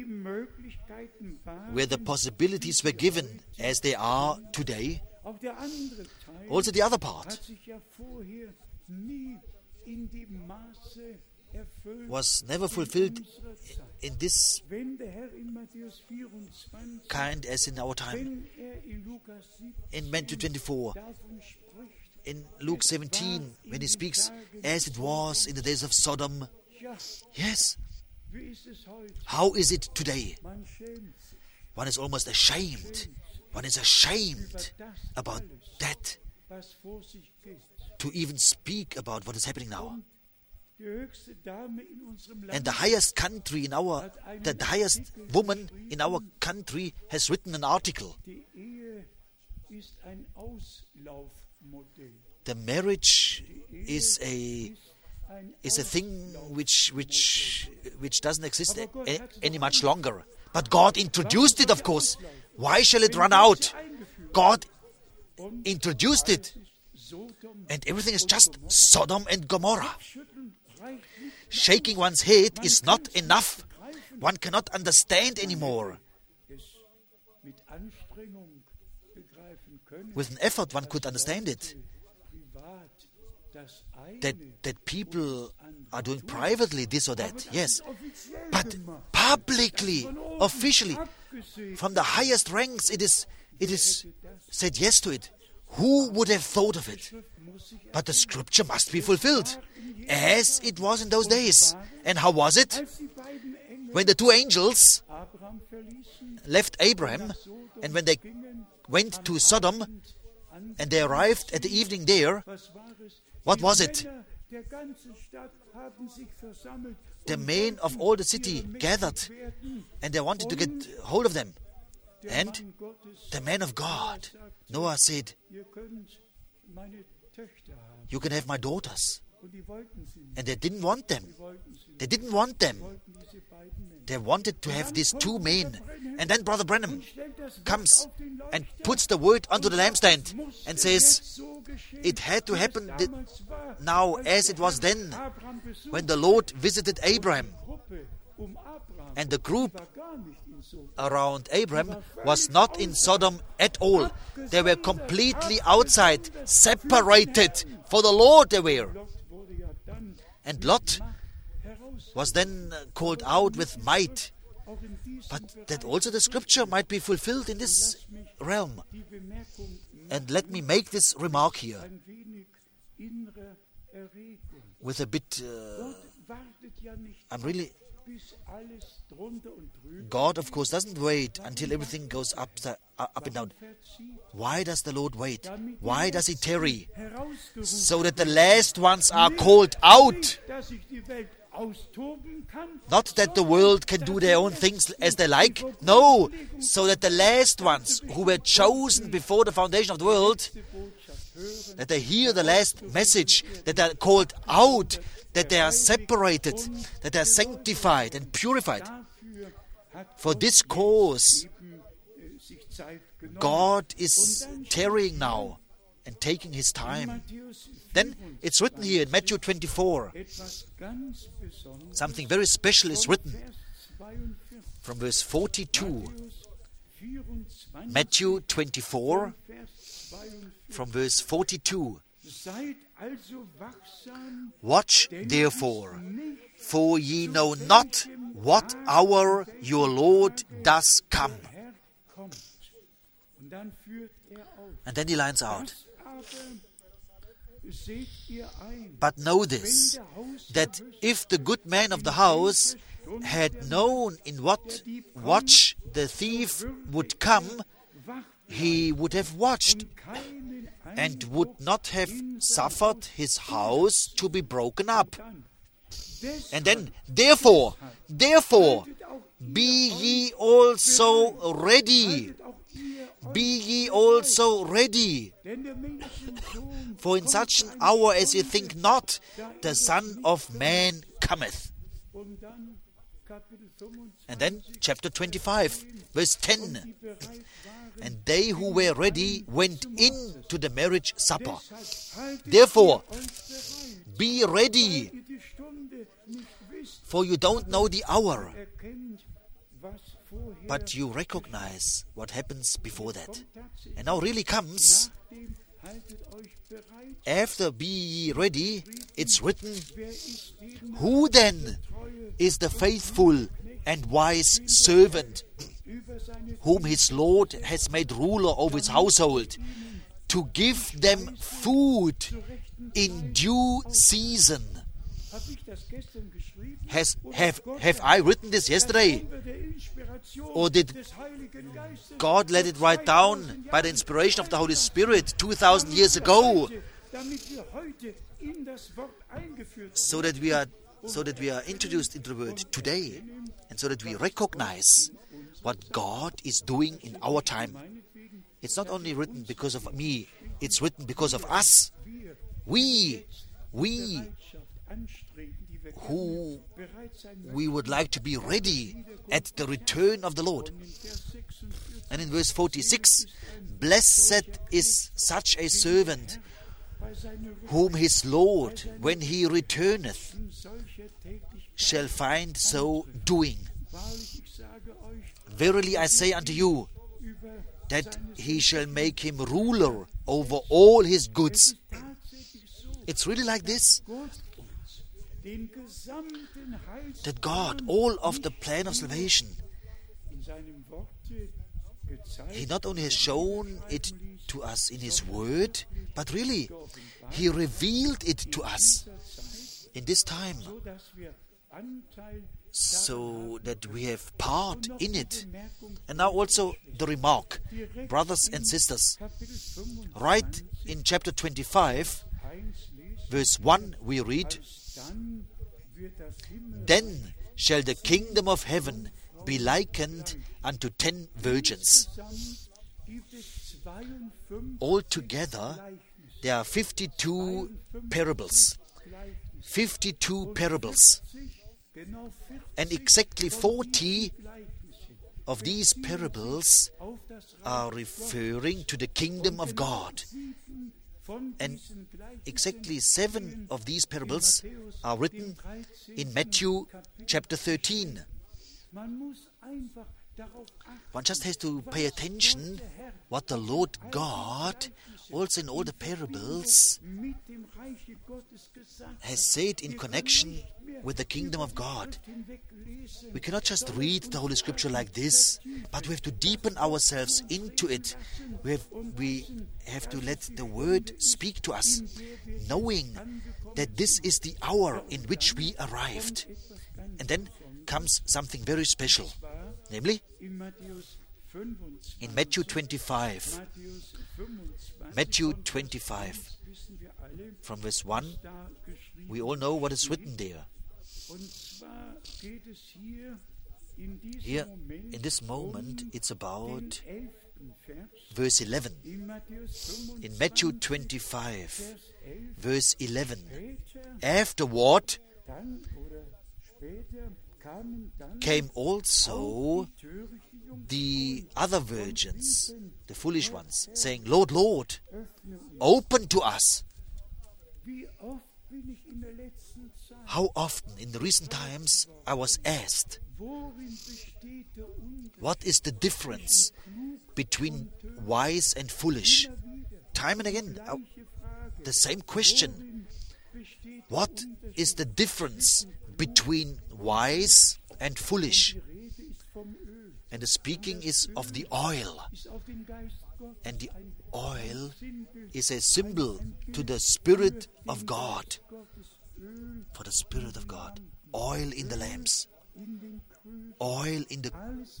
where the possibilities were given as they are today? Also the other part was never fulfilled in this kind as in our time. In Matthew 24, in Luke 17, when he speaks, as it was in the days of Sodom. Yes. How is it today? One is almost ashamed. One is ashamed about that, to even speak about what is happening now. And the highest country the highest woman in our country has written an article. The marriage is a thing which doesn't exist any much longer. But God introduced it, of course. Why shall it run out? God introduced it. And everything is just Sodom and Gomorrah. Shaking one's head is not enough. One cannot understand anymore. With an effort one could understand it. That people are doing privately this or that, yes. But publicly, officially, from the highest ranks, it is said yes to it. Who would have thought of it? But the scripture must be fulfilled, as it was in those days. And how was it? When the two angels left Abraham, and when they went to Sodom, and they arrived at the evening there, what was it? The men of all the city gathered, and they wanted to get hold of them. And the man of God, Noah, said, you can have my daughters. And they didn't want them. They didn't want them. They wanted to have these two men. And then Brother Branham comes and puts the word onto the lampstand and says, it had to happen now as it was then, when the Lord visited Abraham. And the group around Abraham was not in Sodom at all. They were completely outside, separated. For the Lord they were. And Lot was then called out with might. But that also the scripture might be fulfilled in this realm. And let me make this remark here with a bit, I'm really God, of course, doesn't wait until everything goes up and down. Why does the Lord wait? Why does He tarry? So that the last ones are called out. Not that the world can do their own things as they like. No, so that the last ones who were chosen before the foundation of the world, that they hear the last message, that they are called out, that they are separated, that they are sanctified and purified. For this cause, God is tarrying now and taking His time. Then it's written here in Matthew 24. Something very special is written from verse 42. Matthew 24 from verse 42. Watch therefore, for ye know not what hour your Lord does come. And then he lines out. But know this, that if the good man of the house had known in what watch the thief would come, he would have watched and would not have suffered his house to be broken up. And then, therefore, be ye also ready. Be ye also ready. For in such an hour as ye think not, the Son of Man cometh. And then, chapter 25, verse 10. And they who were ready went in to the marriage supper. Therefore, be ready, for you don't know the hour, but you recognize what happens before that. And now really comes, after be ye ready, it's written, who then is the faithful and wise servant, whom his Lord has made ruler over his household, to give them food in due season? Have I written this yesterday? Or did God let it write down by the inspiration of the Holy Spirit 2,000 years ago? So that we are introduced into the word today, and so that we recognize what God is doing in our time. It's not only written because of me, it's written because of us. We who we would like to be ready at the return of the Lord. And in verse 46, blessed is such a servant whom his Lord, when he returneth, shall find so doing. Verily I say unto you, that he shall make him ruler over all his goods. It's really like this, that God, all of the plan of salvation, He not only has shown it to us in His Word, but really, He revealed it to us in this time, so that we have part in it. And now also the remark, brothers and sisters, right in chapter 25, verse 1, we read, then shall the kingdom of heaven be likened unto 10 virgins. Altogether, there are 52 parables. 52 parables. And exactly 40 of these parables are referring to the kingdom of God. And exactly 7 of these parables are written in Matthew chapter 13. One just has to pay attention what the Lord God, also in all the parables, has said in connection with the kingdom of God. We cannot just read the Holy Scripture like this, but we have to deepen ourselves into it. We have to let the Word speak to us, knowing that this is the hour in which we arrived. And then comes something very special. Namely, in Matthew 25, from verse 1, we all know what is written there. Here, in this moment, it's about verse 11. In Matthew 25, verse 11, afterward came also the other virgins, the foolish ones, saying, Lord, Lord, open to us. How often in the recent times I was asked, what is the difference between wise and foolish? Time and again, the same question. What is the difference between wise and foolish? And the speaking is of the oil. And the oil is a symbol to the Spirit of God. For the Spirit of God. Oil in the lamps. Oil in the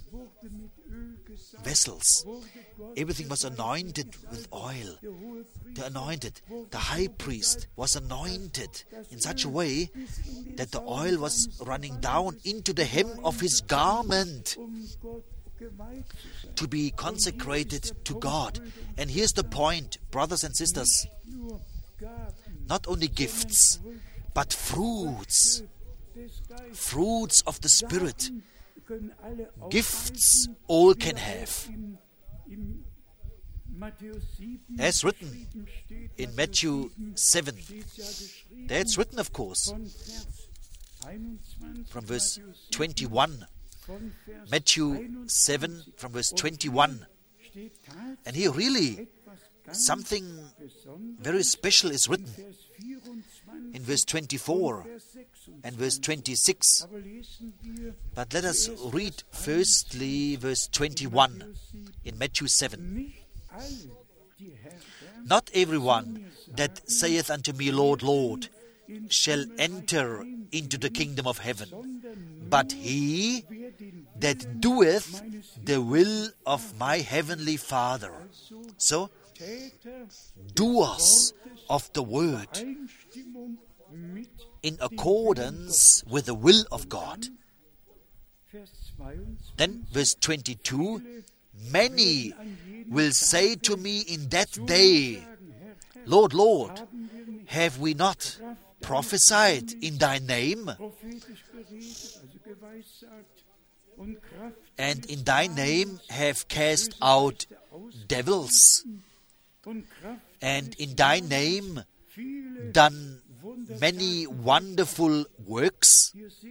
vessels. Everything was anointed with oil. The anointed, the high priest was anointed in such a way that the oil was running down into the hem of his garment to be consecrated to God. And here's the point, brothers and sisters. Not only gifts, but fruits. Fruits of the Spirit. Gifts all can have. As written in Matthew 7. That's written, of course, from verse 21. Matthew 7 from verse 21. And here really something very special is written in verse 24 and verse 26. But let us read firstly verse 21 in Matthew 7. Not everyone that saith unto me, Lord, Lord, shall enter into the kingdom of heaven, but he that doeth the will of my heavenly Father. So, doers of the word in accordance with the will of God. Then verse 22, many will say to me in that day, Lord, Lord, have we not prophesied in thy name? And in thy name have cast out devils? And in thy name done many wonderful works?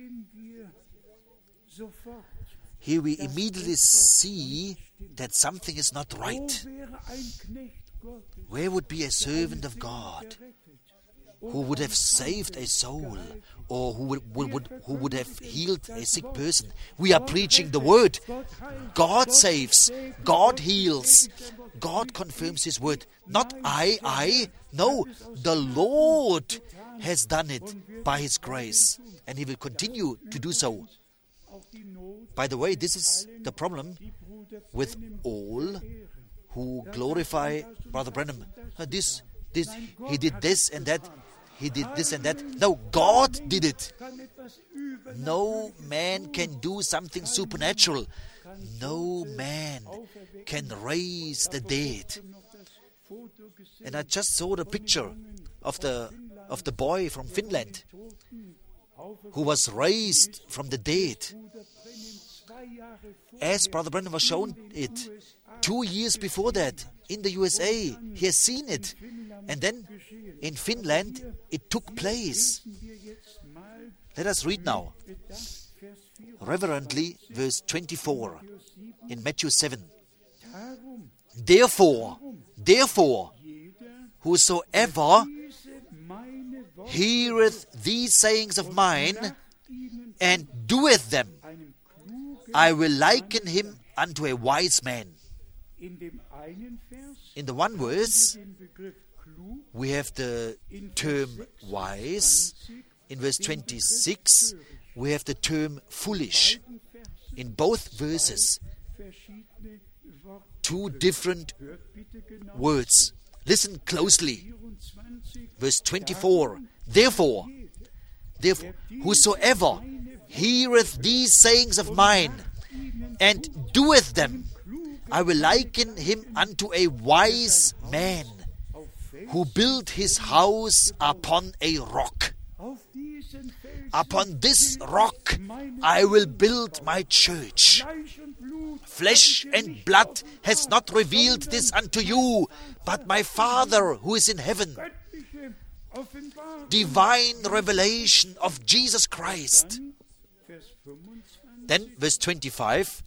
Here we immediately see that something is not right. Where would be a servant of God who would have saved a soul, or who would have healed a sick person? We are preaching the word. God saves, God heals, God confirms His word. Not I. No, the Lord has done it by His grace, and He will continue to do so. By the way, this is the problem with all who glorify Brother Branham. He did this and that. He did this and that. No, God did it. No man can do something supernatural. No man can raise the dead. And I just saw the picture of the boy from Finland who was raised from the dead. As Brother Branham was shown it 2 years before that in the USA, he has seen it. And then in Finland, it took place. Let us read now, reverently, verse 24 in Matthew 7. Therefore, whosoever heareth these sayings of mine and doeth them, I will liken him unto a wise man. In the one verse, we have the term wise. In verse 26, we have the term foolish. In both verses, two different words. Listen closely. Verse 24. Therefore, whosoever heareth these sayings of mine, and doeth them, I will liken him unto a wise man, who built his house upon a rock. Upon this rock I will build my church. Flesh and blood has not revealed this unto you, but my Father who is in heaven. Divine revelation of Jesus Christ. Then verse 25.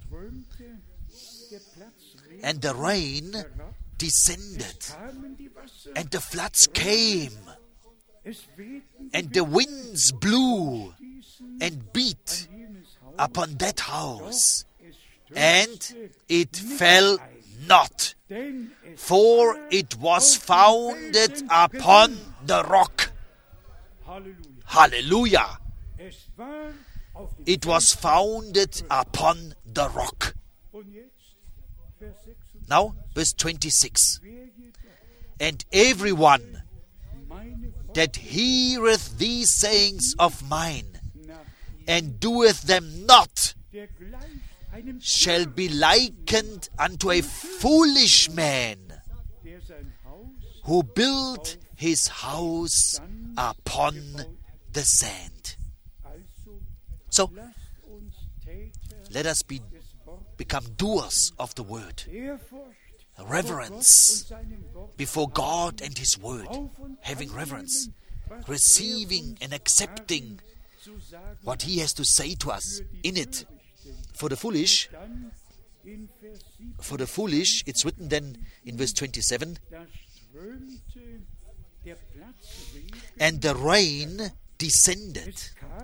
And the rain descended, and the floods came, and the winds blew and beat upon that house, and it fell not, for it was founded upon the rock. Hallelujah! It was founded upon the rock. Now, verse 26. And everyone that heareth these sayings of mine, and doeth them not, shall be likened unto a foolish man, who built his house upon the sand. So, let us become doers of the word. Reverence before God and His word. Having reverence. Receiving and accepting what He has to say to us in it. For the foolish, it's written then in verse 27, and the rain descended,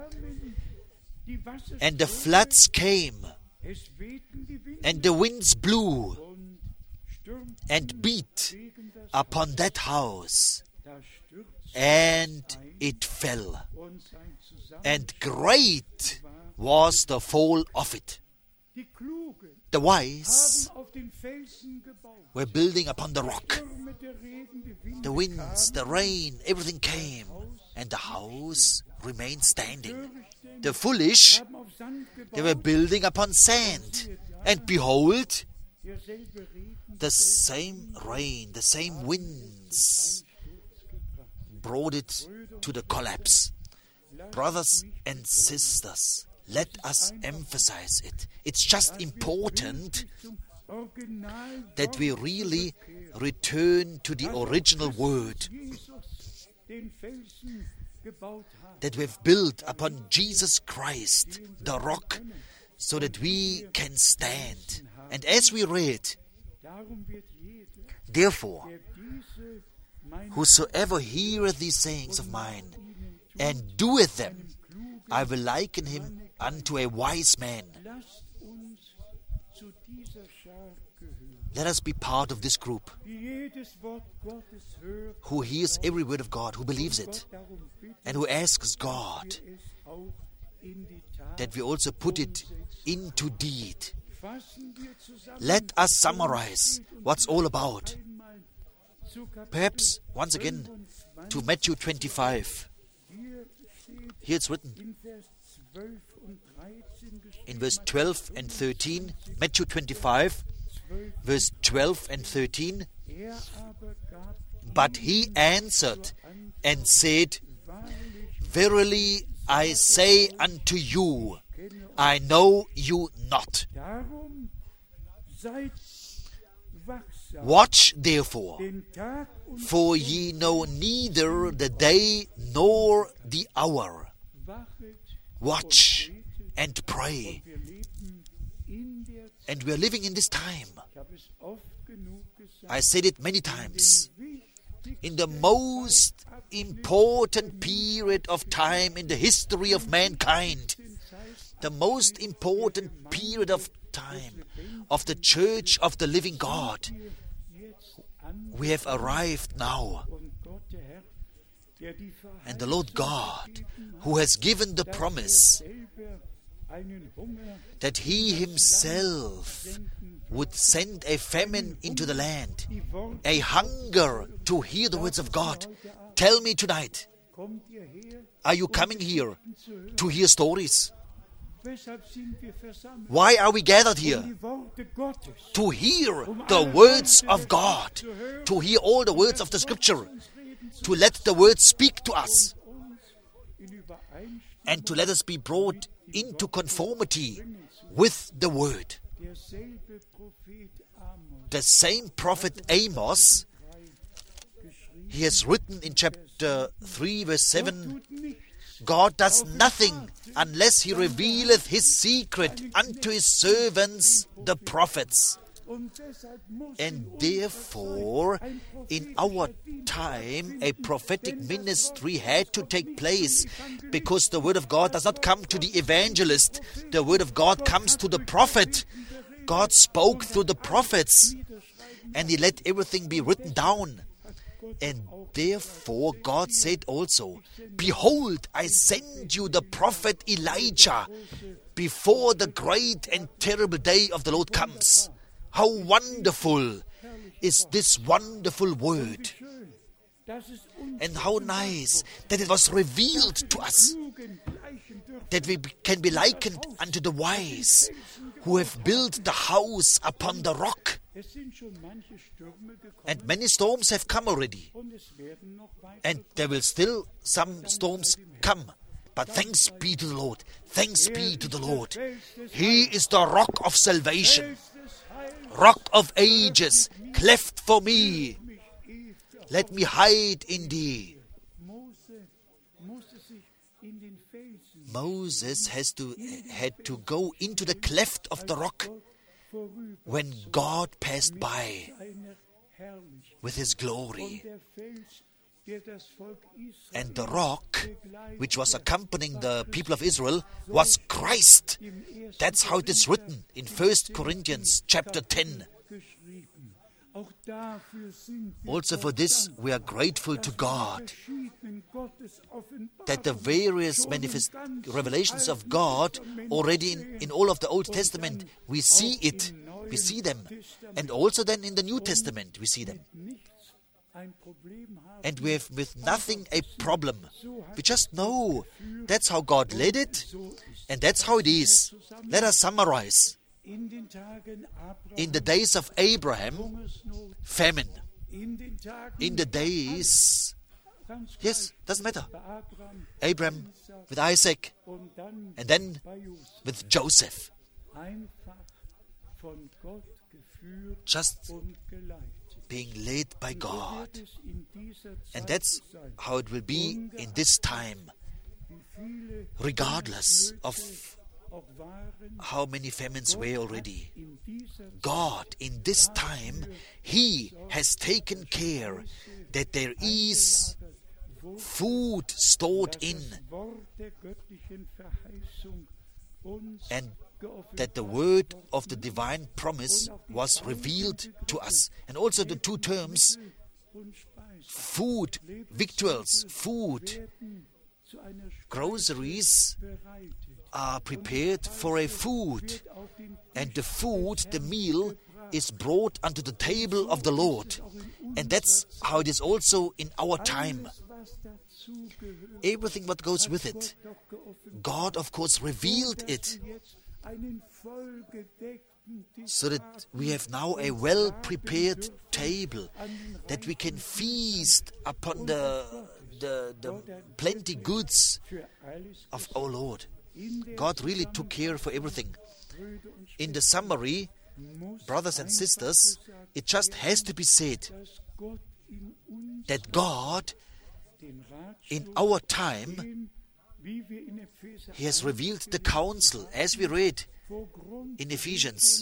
and the floods came, and the winds blew and beat upon that house, and it fell, and great was the fall of it. The wise were building upon the rock. The winds, the rain, everything came, and the house remained standing. The foolish, they were building upon sand. And behold, the same rain, the same winds brought it to the collapse. Brothers and sisters, let us emphasize it. It's just important that we really return to the original word that we've built upon Jesus Christ, the rock, so that we can stand. And as we read, therefore, whosoever heareth these sayings of mine, and doeth them, I will liken him unto a wise man. Let us be part of this group who hears every word of God, who believes it, and who asks God that we also put it into deed. Let us summarize what's all about. Perhaps once again to Matthew 25. Here it's written in verse 12 and 13, Matthew 25, verse 12 and 13. But he answered and said, Verily I say unto you, I know you not. Watch therefore, for ye know neither the day nor the hour. Watch and pray. And we are living in this time. I said it many times. In the most important period of time in the history of mankind, the most important period of time of the Church of the Living God, we have arrived now. And the Lord God, who has given the promise that He Himself would send a famine into the land, a hunger to hear the words of God. Tell me tonight, are you coming here to hear stories? Why are we gathered here? To hear the words of God, to hear all the words of the Scripture, to let the words speak to us, and to let us be brought into conformity with the Word. The same prophet Amos, he has written in chapter 3, verse 7, God does nothing unless He revealeth His secret unto His servants, the prophets. And therefore, in our time, a prophetic ministry had to take place, because the Word of God does not come to the evangelist. The Word of God comes to the prophet. God spoke through the prophets, and He let everything be written down. And therefore God said also, Behold, I send you the prophet Elijah before the great and terrible day of the Lord comes. How wonderful is this wonderful word. And how nice that it was revealed to us, that we can be likened unto the wise who have built the house upon the rock. And many storms have come already. And there will still some storms come. But thanks be to the Lord. Thanks be to the Lord. He is the rock of salvation. Rock of ages, cleft for me. Let me hide in thee. Moses had to go into the cleft of the rock when God passed by with His glory. And the rock which was accompanying the people of Israel was Christ. That's how it is written in 1 Corinthians chapter 10. Also for this we are grateful to God, that the various revelations of God already in all of the Old Testament, we see it, we see them. And also then in the New Testament we see them. And we have with nothing a problem. We just know that's how God led it, and that's how it is. Let us summarize. In the days of Abraham, famine. In the days, yes, doesn't matter. Abraham with Isaac, and then with Joseph. Just being led by God. And that's how it will be in this time, regardless of how many famines were already. God, in this time, He has taken care that there is food stored in, and that the word of the divine promise was revealed to us. And also the two terms, food, victuals, food, groceries are prepared for a food. And the food, the meal, is brought unto the table of the Lord. And that's how it is also in our time. Everything what goes with it. God, of course, revealed it, so that we have now a well-prepared table, that we can feast upon the plenty goods of our Lord. God really took care for everything. In the summary, brothers and sisters, it just has to be said that God, in our time, He has revealed the counsel, as we read in Ephesians.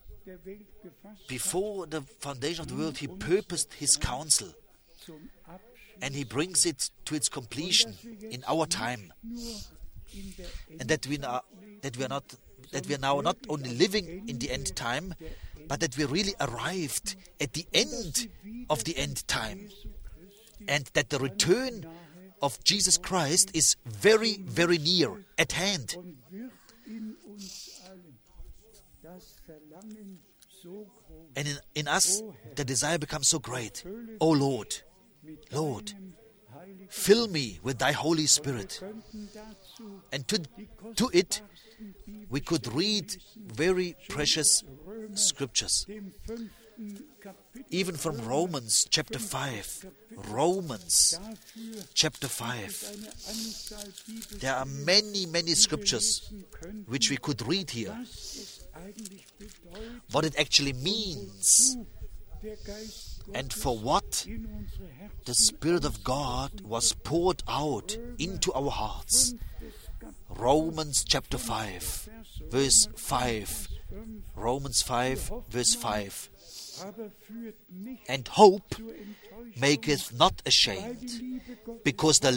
Before the foundation of the world, He purposed His counsel, and He brings it to its completion in our time. And that we are now not only living in the end time, but that we really arrived at the end of the end time, and that the return of Jesus Christ is very, very near, at hand. und wird in uns allen das Verlangen so groß And in us, the desire becomes so great. Oh Lord, mit Lord, deinem Heiligen fill me with thy Holy Spirit. könnten dazu And to it, kostbarsten Bibel we could read very precious scriptures. dem 5. Kapitel Even from Romans chapter 5. Romans dafür chapter 5. eine Anzahl Bibel There are many, many scriptures lesen können, which we could read here. was es eigentlich bedeutet, What it actually means der Geist and Gottes for what in unsere Herzen the Spirit of God was poured out into our hearts. Romans chapter 5, verse 5. Romans 5, verse 5. aber führt nicht And hope zur Enttäuschung, maketh not weil ashamed, die Liebe Gottes because the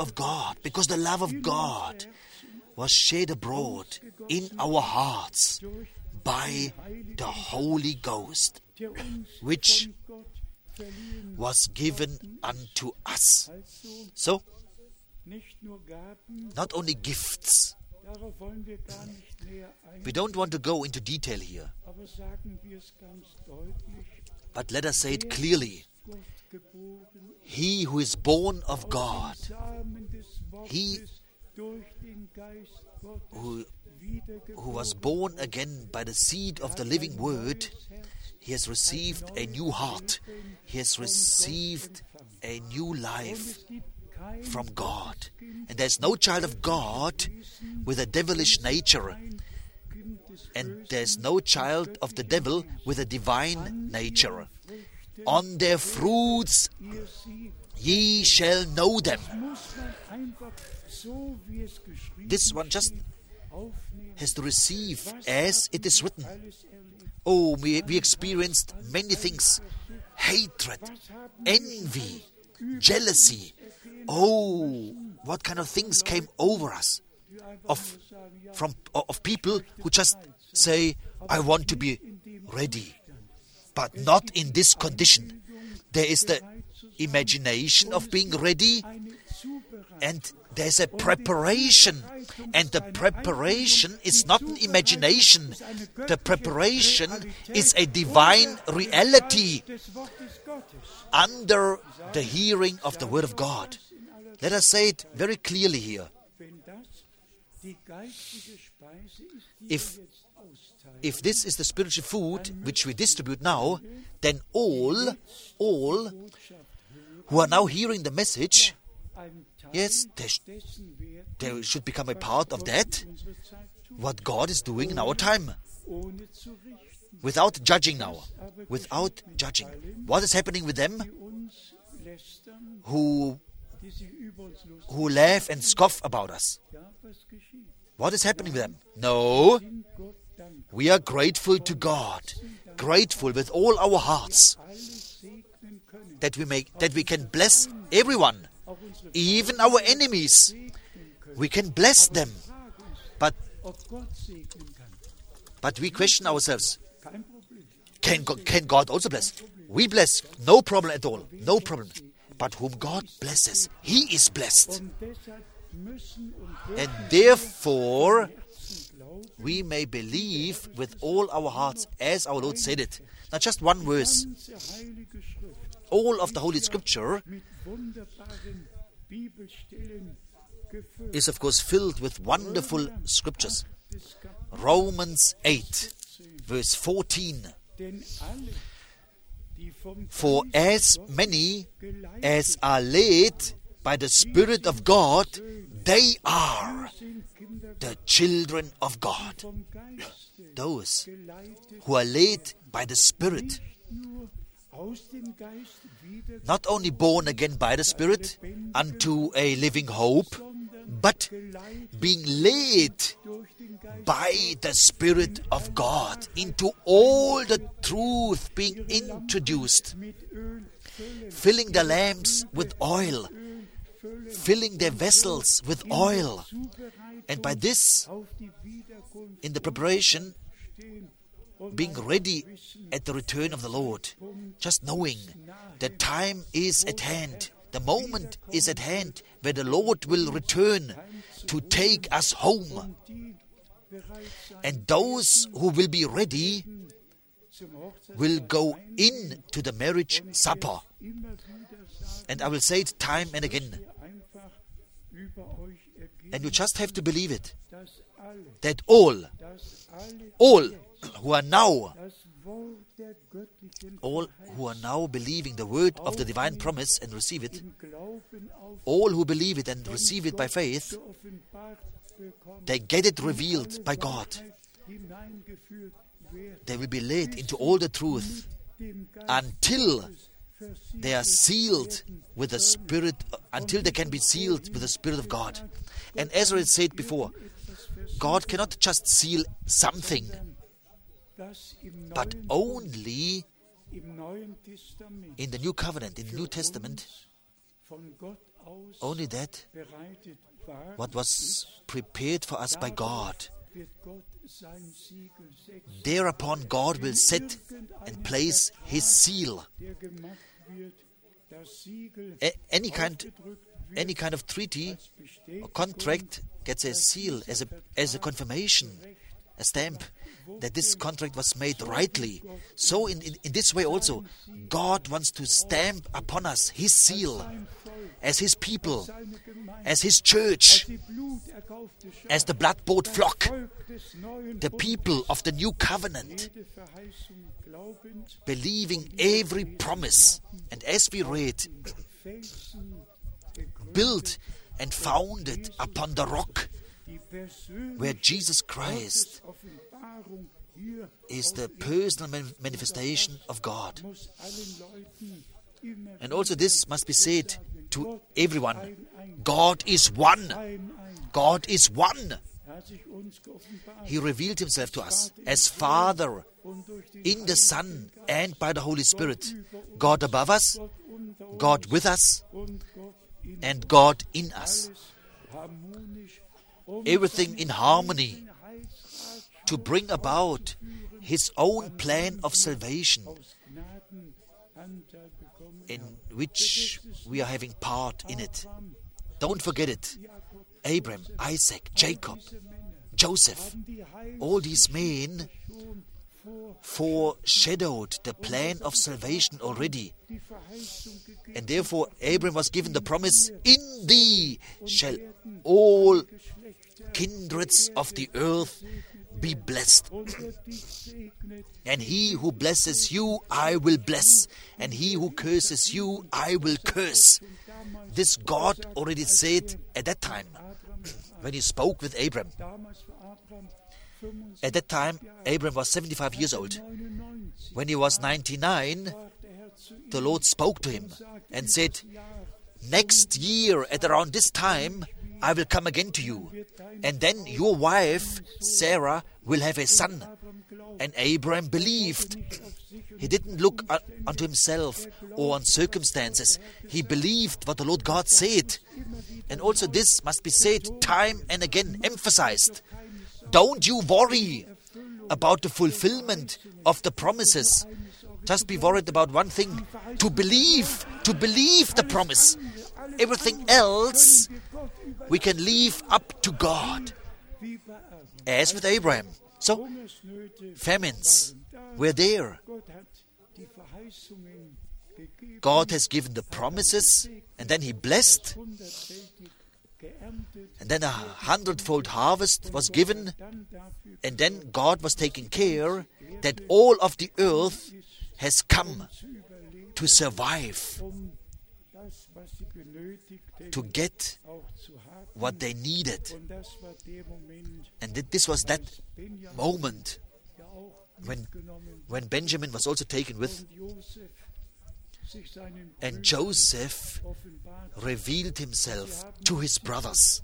love of God was shed abroad in our hearts by the Holy Ghost, der uns which von Gott verliehen, was given unto us. also So, nicht nur Gaben, not only gifts. darauf wollen wir gar nicht näher ein, We don't want to go into detail here, aber sagen wir es ganz deutlich, but let us say it clearly. Gott geboren, He who is born of God, Samen des He Wortes durch den Geist Gottes who wiedergeboren, was born again by the seed of the living word, he has received a new heart. He has received a new life es gibt kein from God. And there's no child of God with a devilish nature. Kind des And there's no child of the devil with a divine nature. On their fruits ihr sie, ye shall know them. muss man einfach so, wie es geschrieben This one just aufnehmen, has to receive as it is written. alles erlebt. Oh, we experienced many things. Hatred, envy, jealousy. Oh, what kind of things came over us of people who just say, I want to be ready, but not in this condition. There is the imagination of being ready, and there's a preparation. And the preparation is not an imagination. The preparation is a divine reality Des Wortes Gottes. under the hearing of the Word of God. Let us say it very clearly here. Wenn das die geistige Speise ist, die If wir jetzt austeilen, If this is the spiritual food which we distribute now, then all who are now hearing the message, ein Teil yes, dessen Wert they should become a part of that, unsere Zeit tut, what God is doing in our time, ohne zu richten, without judging now, without judging. What is happening with them die uns lästern, who die sich über uns lustig laugh and scoff about us? ja, was geschieht? What is happening with them? No, Sind Gott dankbar, we are grateful to God, grateful with all our hearts alles segnen können, that we can bless everyone, auch unsere even our enemies. segnen können. We can bless them, Frage ist, but ob Gott segnen kann. we question ourselves. Kein Problem. Can God also bless? We bless, no problem at all, no problem. But whom God blesses, He is blessed. Und deshalb müssen und And dürfen therefore, Herzen glauben, we may believe with all our hearts, as our Lord said it. Not just one verse. ganze heilige Schrift All of the Holy Scripture mit wunderbaren Bibelstellen gefüllt. is, of course, filled with wonderful scriptures. Des Kapitels Romans 8, verse 14. Denn alle, die vom For Geist as many geleitet as are led by the Spirit of God, they are sind, Kinder the children of God. vom Geiste Those geleitet, who are led by the Spirit, nur aus dem Geist wieder, not only born again by the Spirit unto a living hope, but geleitet being led durch den Geist, by the Spirit of God into all the truth, being introduced, mit Öl füllen, filling the lamps with oil, filling their vessels with oil. Zubereitung And by this, auf die Wiederkunft in the preparation, stehen und being ready at the return of the Lord, just knowing the time is at hand, The moment is at hand where the Lord will return to take us home. And those who will be ready will go in to the marriage supper. And I will say it time and again. And you just have to believe it. That all who are now believing the word of the divine promise and receive it, all who believe it and receive it by faith, they get it revealed by God. They will be led into all the truth until they are sealed with the Spirit, until they can be sealed with the Spirit of God. And as I said before, God cannot just seal something, but only in the New Covenant, in the New Testament, only that what was prepared for us by God. Thereupon God will set and place His seal. Any kind of treaty or contract gets a seal as a confirmation, a stamp that this contract was made rightly. So in this way also, God wants to stamp upon us His seal as His people, as His church, as the blood-bought flock, the people of the new covenant, believing every promise. And as we read, built and founded upon the rock, where Jesus Christ is the personal manifestation of God. And also this must be said to everyone. God is one. God is one. He revealed Himself to us as Father in the Son and by the Holy Spirit. God above us, God with us, and God in us. Everything in harmony to bring about His own plan of salvation, in which we are having part in it. Don't forget it. Abraham, Isaac, Jacob, Joseph, all these men foreshadowed the plan of salvation already. And therefore Abraham was given the promise, in thee shall all kindreds of the earth be blessed. And he who blesses you, I will bless. And he who curses you, I will curse. This God already said at that time, when He spoke with Abraham. At that time, Abraham was 75 years old. When he was 99, the Lord spoke to him and said, next year at around this time, I will come again to you. And then your wife, Sarah, will have a son. And Abraham believed. He didn't look unto himself or on circumstances. He believed what the Lord God said. And also this must be said time and again, emphasized. Don't you worry about the fulfillment of the promises. Just be worried about one thing, to believe the promise. Everything else we can leave up to God. As with Abraham. So, famines were there. God has given the promises, and then He blessed. And then 100-fold harvest was given, and then God was taking care that all of the earth has come to survive, to get what they needed. And this was that moment when Benjamin was also taken with, and Joseph revealed himself to his brothers.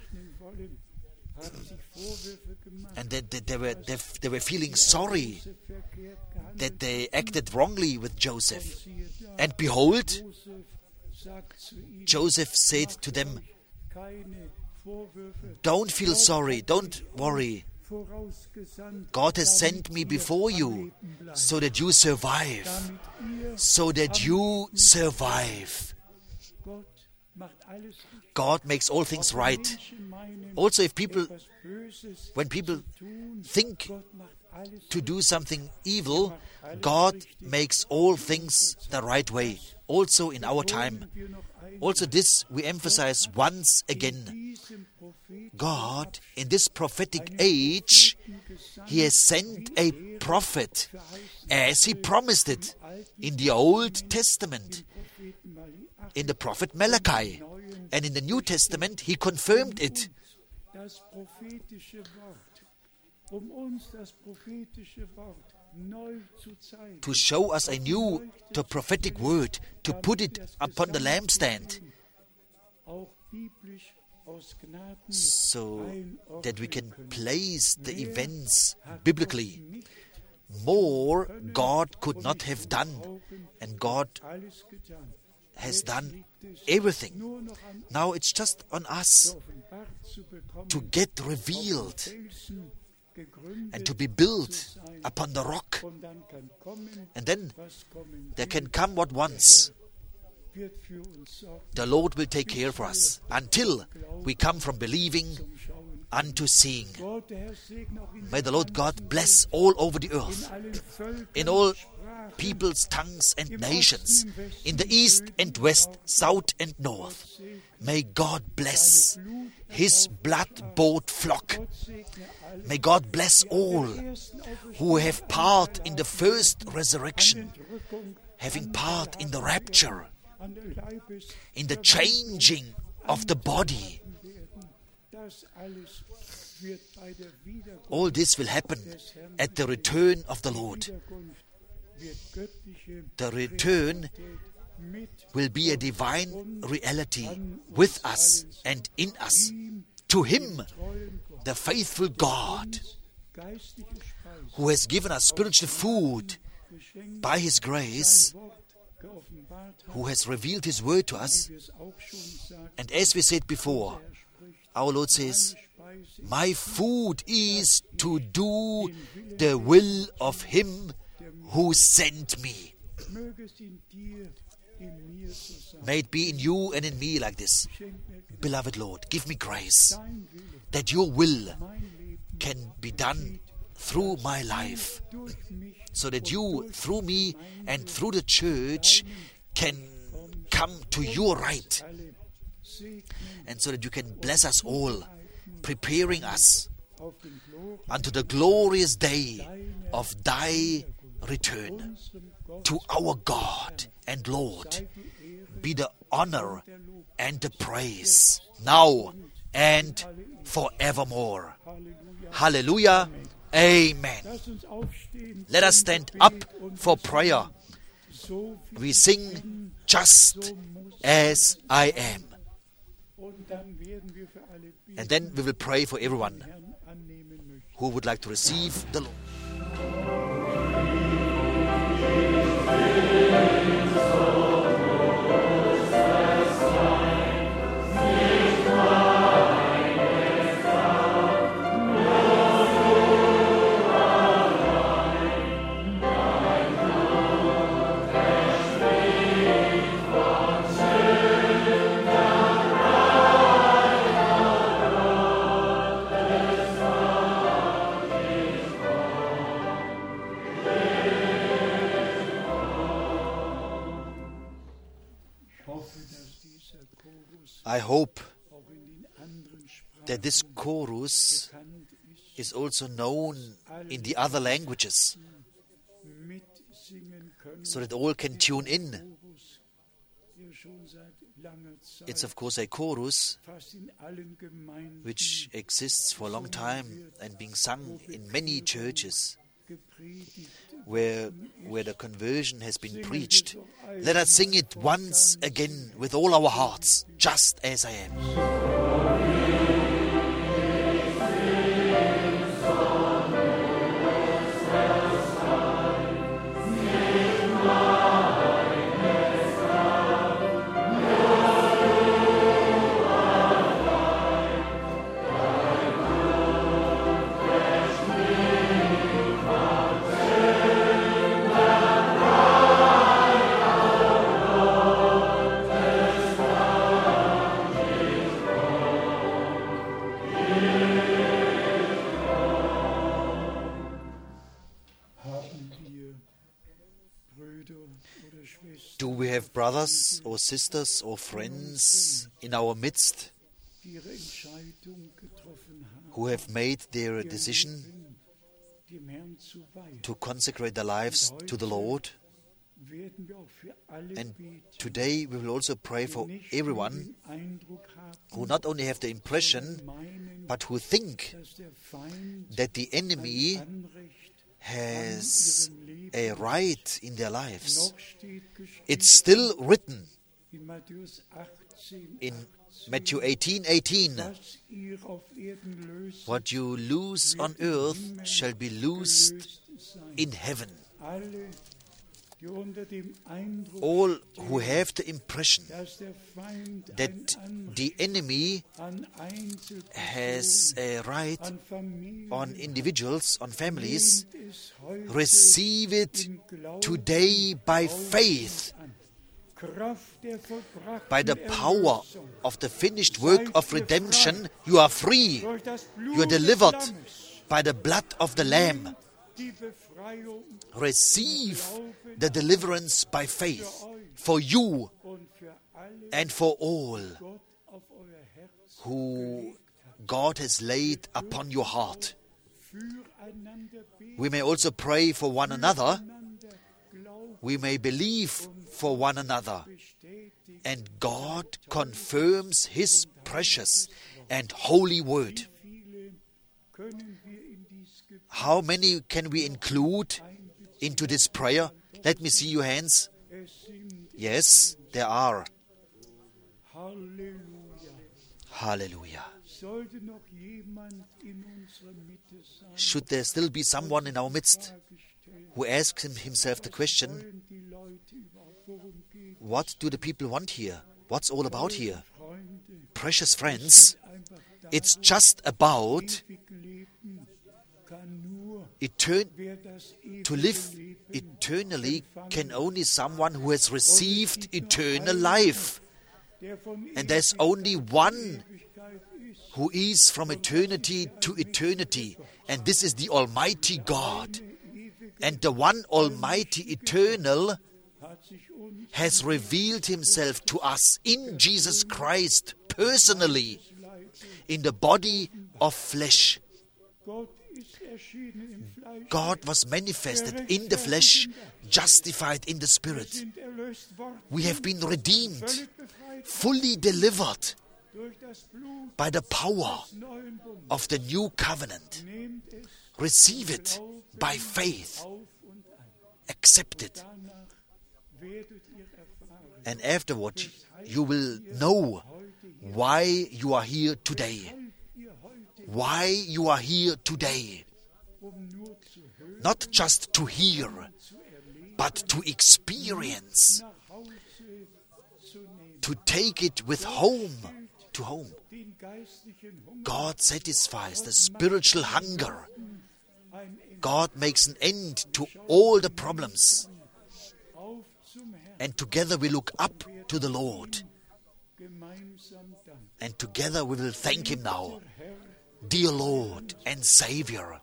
And they were feeling sorry that they acted wrongly with Joseph. And behold, Joseph said to them, don't feel sorry, don't worry. God has sent me before you so that you survive. So that you survive. God makes all things right. Also, when people think to do something evil, God makes all things the right way, also in our time. Also this we emphasize once again. God, in this prophetic age, He has sent a prophet as He promised it in the Old Testament, in the prophet Malachi. And in the New Testament, He confirmed it. To show us anew the prophetic word, to put it upon the lampstand, so that we can place the events biblically. More God could not have done, and God has done everything. Now it's just on us to get revealed and to be built upon the rock. And then there can come what wants. The Lord will take care for us until we come from believing unto seeing. May the Lord God bless all over the earth, in all peoples, tongues and nations, in the east and west, south and north. May God bless His blood-bought flock. May God bless all who have part in the first resurrection, having part in the rapture, in the changing of the body. All this will happen at the return of the Lord. The return will be a divine reality with us and in us. To Him, the faithful God, who has given us spiritual food by His grace, who has revealed His word to us. And as we said before, our Lord says, my food is to do the will of Him who sent me. May it be in you and in me like this. Beloved Lord, give me grace that your will can be done through my life, so that you, through me and through the church, can come to your right, and so that you can bless us all, preparing us unto the glorious day of thy return. To our God and Lord be the honor and the praise, now and forevermore. Hallelujah. Amen. Let us stand up for prayer. We sing Just As I Am. And then we will pray for everyone who would like to receive the Lord. I hope that this chorus is also known in the other languages, so that all can tune in. It's of course a chorus which exists for a long time and being sung in many churches where the conversion has been preached. Let us sing it once again with all our hearts, just as I am. brothers or sisters or friends in our midst who have made their decision to consecrate their lives to the Lord. And today we will also pray for everyone who not only have the impression, but who think that the enemy has a right in their lives. It's still written in Matthew 18:18, what you loose on earth shall be loosed in heaven. All who have the impression that the enemy has a right on individuals, on families, receive it today by faith. By the power of the finished work of redemption, you are free. You are delivered by the blood of the Lamb. Receive the deliverance by faith for you and for all who God has laid upon your heart. We may also pray for one another. We may believe for one another. And God confirms His precious and holy word. How many can we include into this prayer? Let me see your hands. Yes, there are. Hallelujah. Should there still be someone in our midst who asks himself the question, what do the people want here? What's all about here? Precious friends, it's just about to live eternally can only someone who has received eternal life. And there's only one who is from eternity to eternity, and this is the Almighty God. And the one Almighty Eternal has revealed Himself to us in Jesus Christ personally, in the body of flesh. God was manifested in the flesh, justified in the Spirit. We have been redeemed, fully delivered by the power of the new covenant. Receive it by faith. Accept it. And afterward, you will know why you are here today. Why you are here today. Not just to hear, but to experience. To take it with home, to home. God satisfies the spiritual hunger. God makes an end to all the problems. And together we look up to the Lord. And together we will thank Him now. Dear Lord and Savior,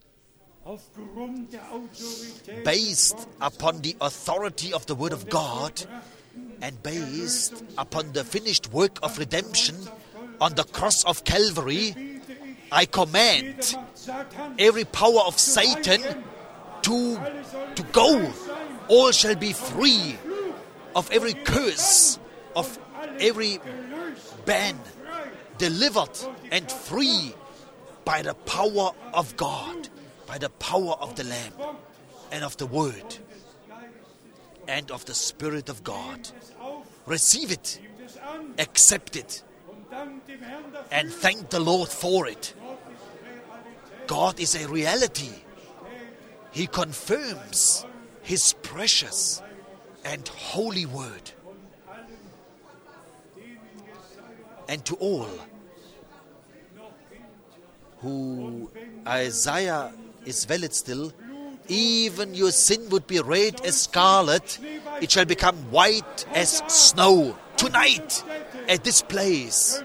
based upon the authority of the Word of God and based upon the finished work of redemption on the cross of Calvary, I command every power of Satan to go. All shall be free of every curse, of every ban, delivered and free by the power of God, by the power of the Lamb and of the Word and of the Spirit of God. Receive it, accept it, and thank the Lord for it. God is a reality. He confirms His precious and holy word. And to all who Isaiah is valid still, even your sin would be red as scarlet, it shall become white as snow. Tonight, at this place,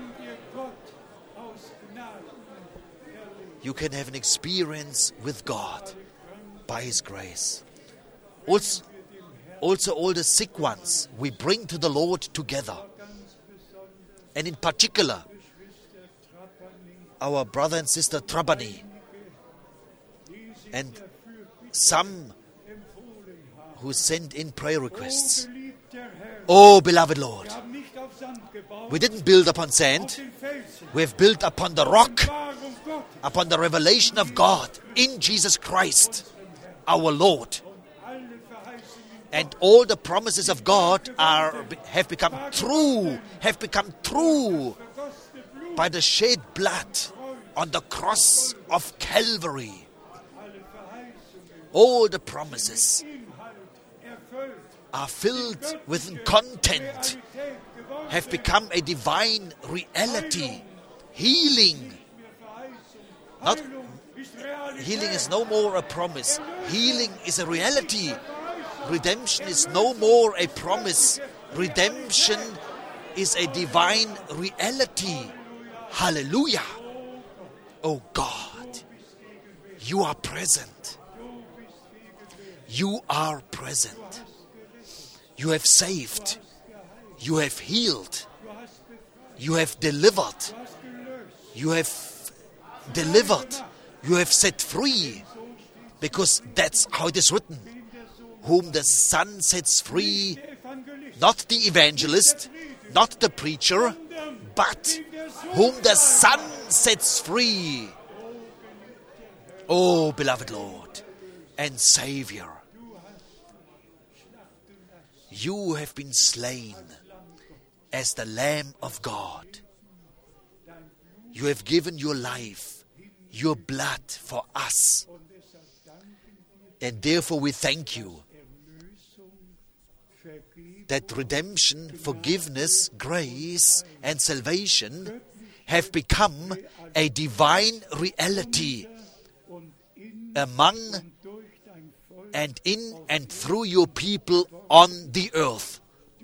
you can have an experience with God by His grace. Also all the sick ones we bring to the Lord together. And in particular, our brother and sister Trabani, and some who sent in prayer requests. Oh, beloved Lord, we didn't build upon sand. We have built upon the rock, upon the revelation of God in Jesus Christ, our Lord. And all the promises of God have become true by the shed blood on the cross of Calvary. All the promises are filled with content, have become a divine reality. Healing is no more a promise. Healing is a reality. Redemption is no more a promise. Redemption is a divine reality. Hallelujah. Oh God, you are present. You are present. You have saved. You have healed. You have delivered. You have delivered. You have set free. Because that's how it is written. Whom the Son sets free, not the evangelist, not the preacher, but whom the Son sets free. Oh, beloved Lord and Savior, you have been slain as the Lamb of God. You have given your life, your blood for us. And therefore we thank you that redemption, forgiveness, grace, and salvation have become a divine reality among and in and through your people on the earth.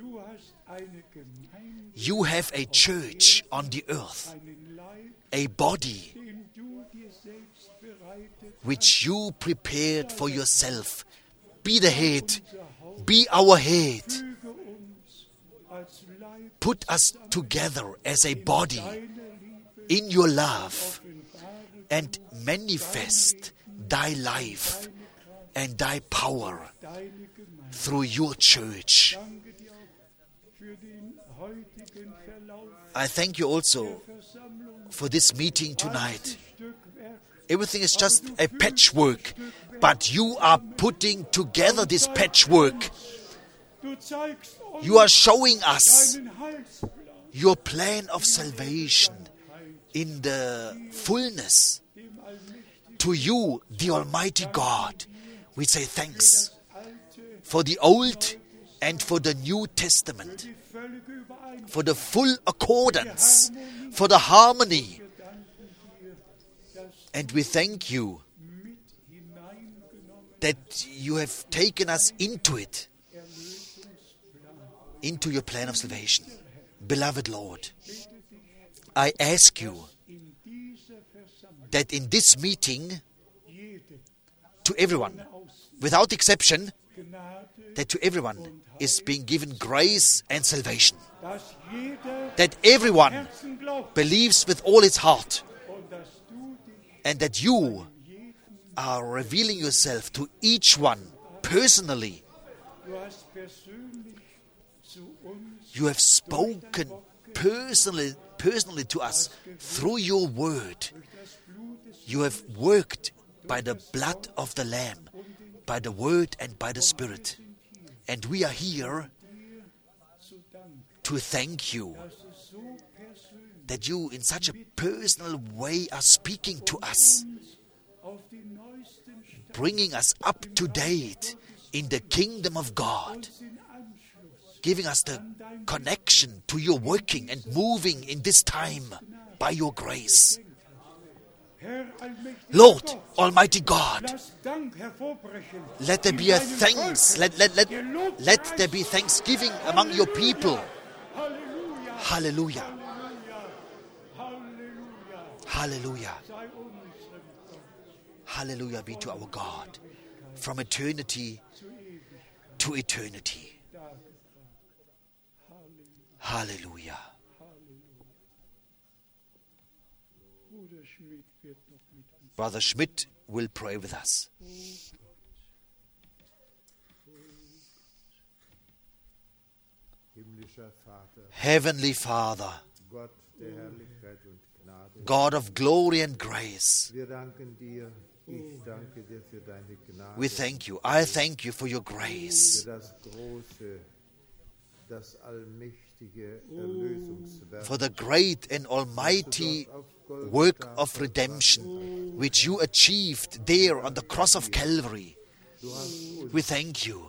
You have a church on the earth, a body which you prepared for yourself. Be the head, be our head. Put us together as a body in your love and manifest thy life and thy power through your church. I thank you also for this meeting tonight. Everything is just a patchwork, but you are putting together this patchwork. You are showing us your plan of salvation in the fullness. To you, the Almighty God, we say thanks for the Old and for the New Testament, for the full accordance, for the harmony. And we thank you that you have taken us into it, into your plan of salvation. Beloved Lord, I ask you that in this meeting, to everyone, without exception, that to everyone is being given grace and salvation. That everyone believes with all his heart, and that you are revealing yourself to each one personally. You have spoken personally to us through your word. You have worked by the blood of the Lamb, by the word and by the Spirit. And we are here to thank you that you in such a personal way are speaking to us, bringing us up to date in the kingdom of God, giving us the connection to your working and moving in this time by your grace. Lord, Almighty God, let there be a thanks, let there be thanksgiving among your people. Hallelujah. Hallelujah. Hallelujah be to our God from eternity to eternity. Hallelujah. Brother Schmidt will pray with us. Heavenly Father, God of glory and grace, we thank you. I thank you for your grace, for the great and almighty work of redemption which you achieved there on the cross of Calvary. We thank you.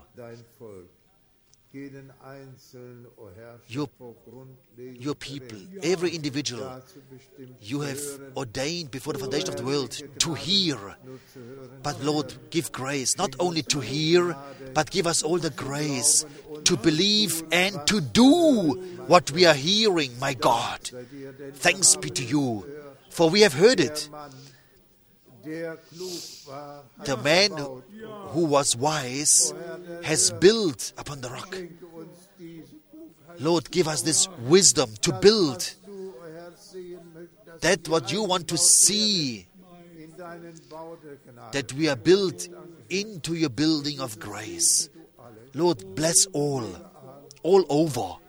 Your people, every individual, you have ordained before the foundation of the world to hear. But Lord, give grace, not only to hear, but give us all the grace to believe and to do what we are hearing, my God. Thanks be to you, for we have heard it. The man who was wise has built upon the rock. Lord, give us this wisdom to build that what you want to see, that we are built into your building of grace. Lord, bless all over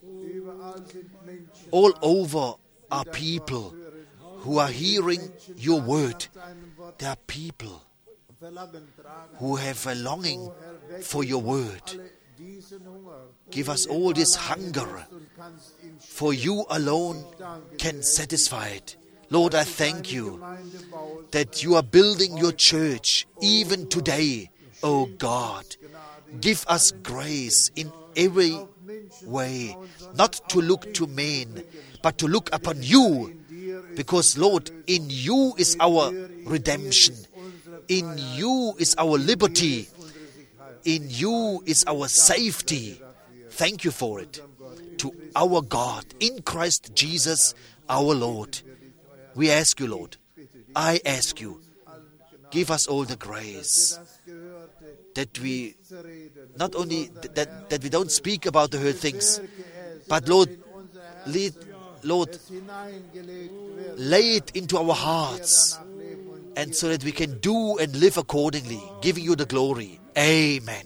are people who are hearing your word. There are people who have a longing for your word. Give us all this hunger, for you alone can satisfy it. Lord, I thank you that you are building your church even today, oh God. Give us grace in every way, not to look to men, but to look upon you. Because, Lord, in you is our redemption. In you is our liberty. In you is our safety. Thank you for it. To our God, in Christ Jesus, our Lord. We ask you, Lord, I ask you, give us all the grace that we, not only that we don't speak about the heard things, but Lord, lay it into our hearts, and so that we can do and live accordingly, giving you the glory. Amen.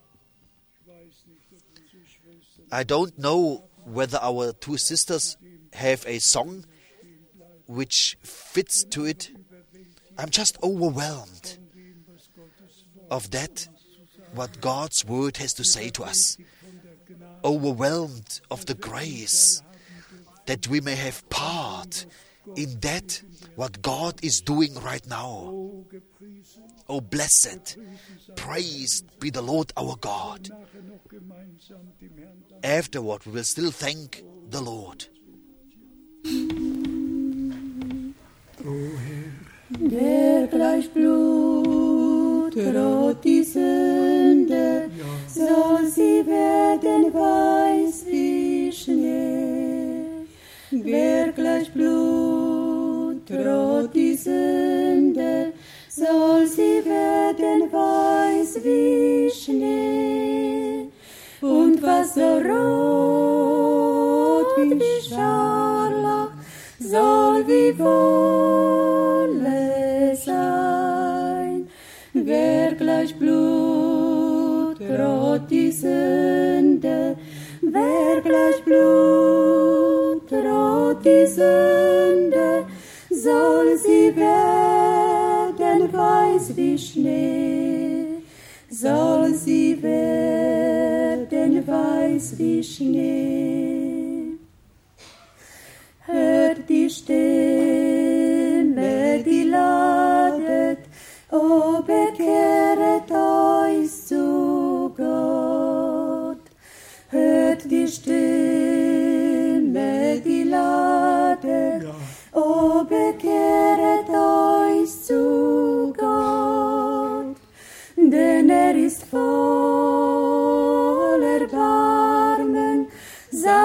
I don't know whether our two sisters have a song which fits to it. I'm just overwhelmed of that, what God's word has to say to us. Overwhelmed of the grace that we may have part in that what God is doing right now. Oh, blessed, praised be the Lord our God. Afterward, we will still thank the Lord. Der gleich Blut rot die Sünde, soll sie werden weiß wie Schnee. Wer gleich Blut rot die Sünde, soll sie werden weiß wie Schnee. Und wasserrot wie Scharlach soll wie Wolle sein. Wer gleich blutrot die Sünde, wer gleich blutrot die Sünde, soll sie werden weiß wie Schnee, soll sie werden weiß wie Schnee. Hört die Stimme, die ladet, o bekehret euch zu Gott. Hört die Stimme, die ladet, o bekehret euch zu Gott. Denn ist voll Erbarmen,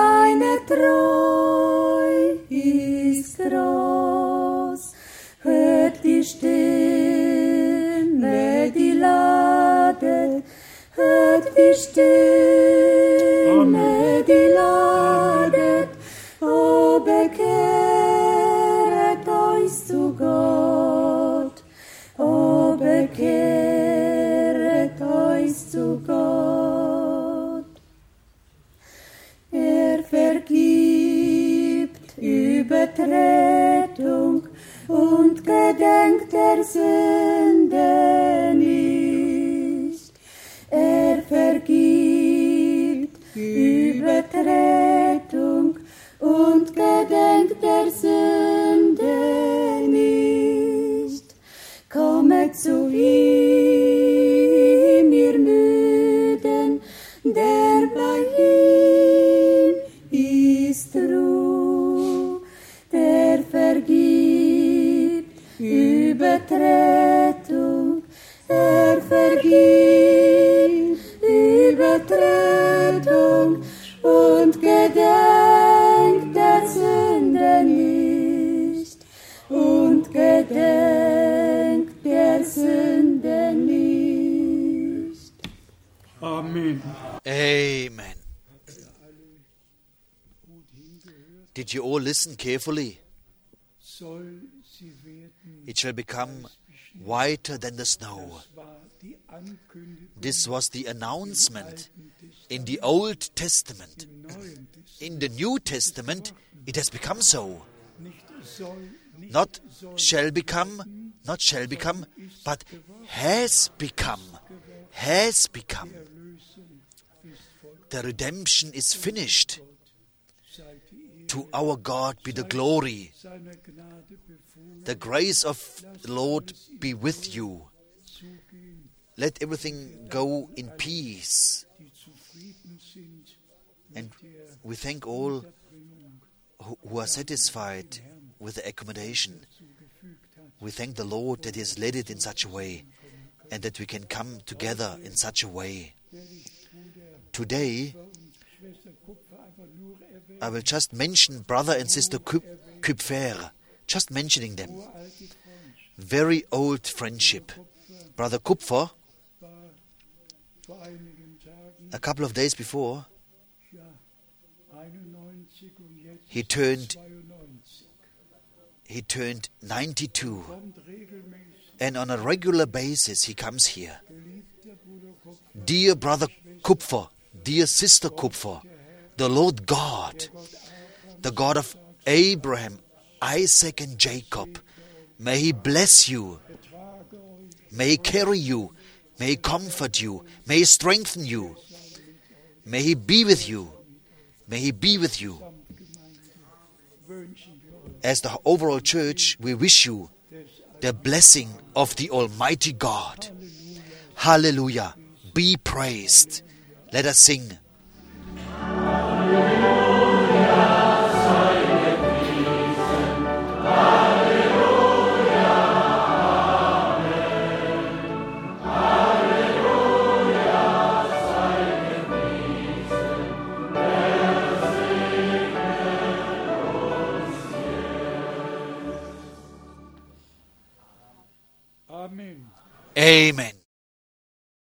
die Stimme, die ladet, o bekehret euch zu Gott, o bekehret euch zu Gott. Er vergibt Übertretung und gedenkt der Sünde nicht. Er vergibt Übertretung und gedenkt der Sünde nicht. Kommet zu ihm, ihr Müden, der bei ihm ist Ruhe, der vergibt Übertretung, er vergibt Übertretung und gedenkt der Sünde nicht, und gedenkt der Sünde nicht. Amen. Amen. Did you all listen carefully? Soll sie werden, It shall become whiter than the snow. war die Ankündigung This was the announcement in the Old Testament. im Neuen Testament. In the New Testament, it has become so. Nicht soll, nicht Not soll, shall become, but has become. Has become. Erlösung ist voll. The redemption is finished. Sei die Ehre To our God be the glory. seiner Gnade befohlen, The grace of the Lord be with you. zugehen, Let everything go in peace. die zufrieden sind And mit der we thank all Bringung who are satisfied with the accommodation. zugefügt hat. We thank the Lord that He has led it in such a way and that we can come together in such a way. Today, Und Schwester Kupfer einfach nur erwähnt, I will just mention brother and sister Kupfer, just mentioning them. alte Freundschaft Very old friendship. Brother Kupfer, war vor einigen Tagen, a couple of days before, 91 und jetzt he turned 92. 92. Kommt regelmäßig, And on a regular basis, he comes here. geliebter Bruder Kupfer, Dear brother Kupfer, dear sister Kupfer, the Lord God, the God of Abraham, Isaac and Jacob, may He bless you, trage euch, may He carry you, may He comfort you, may He strengthen you, may He be with you, may He be with you. wünschen wir euch As the overall church, we wish you the blessing of the Almighty God. Hallelujah. Be praised. Let us sing. Amen. Amen.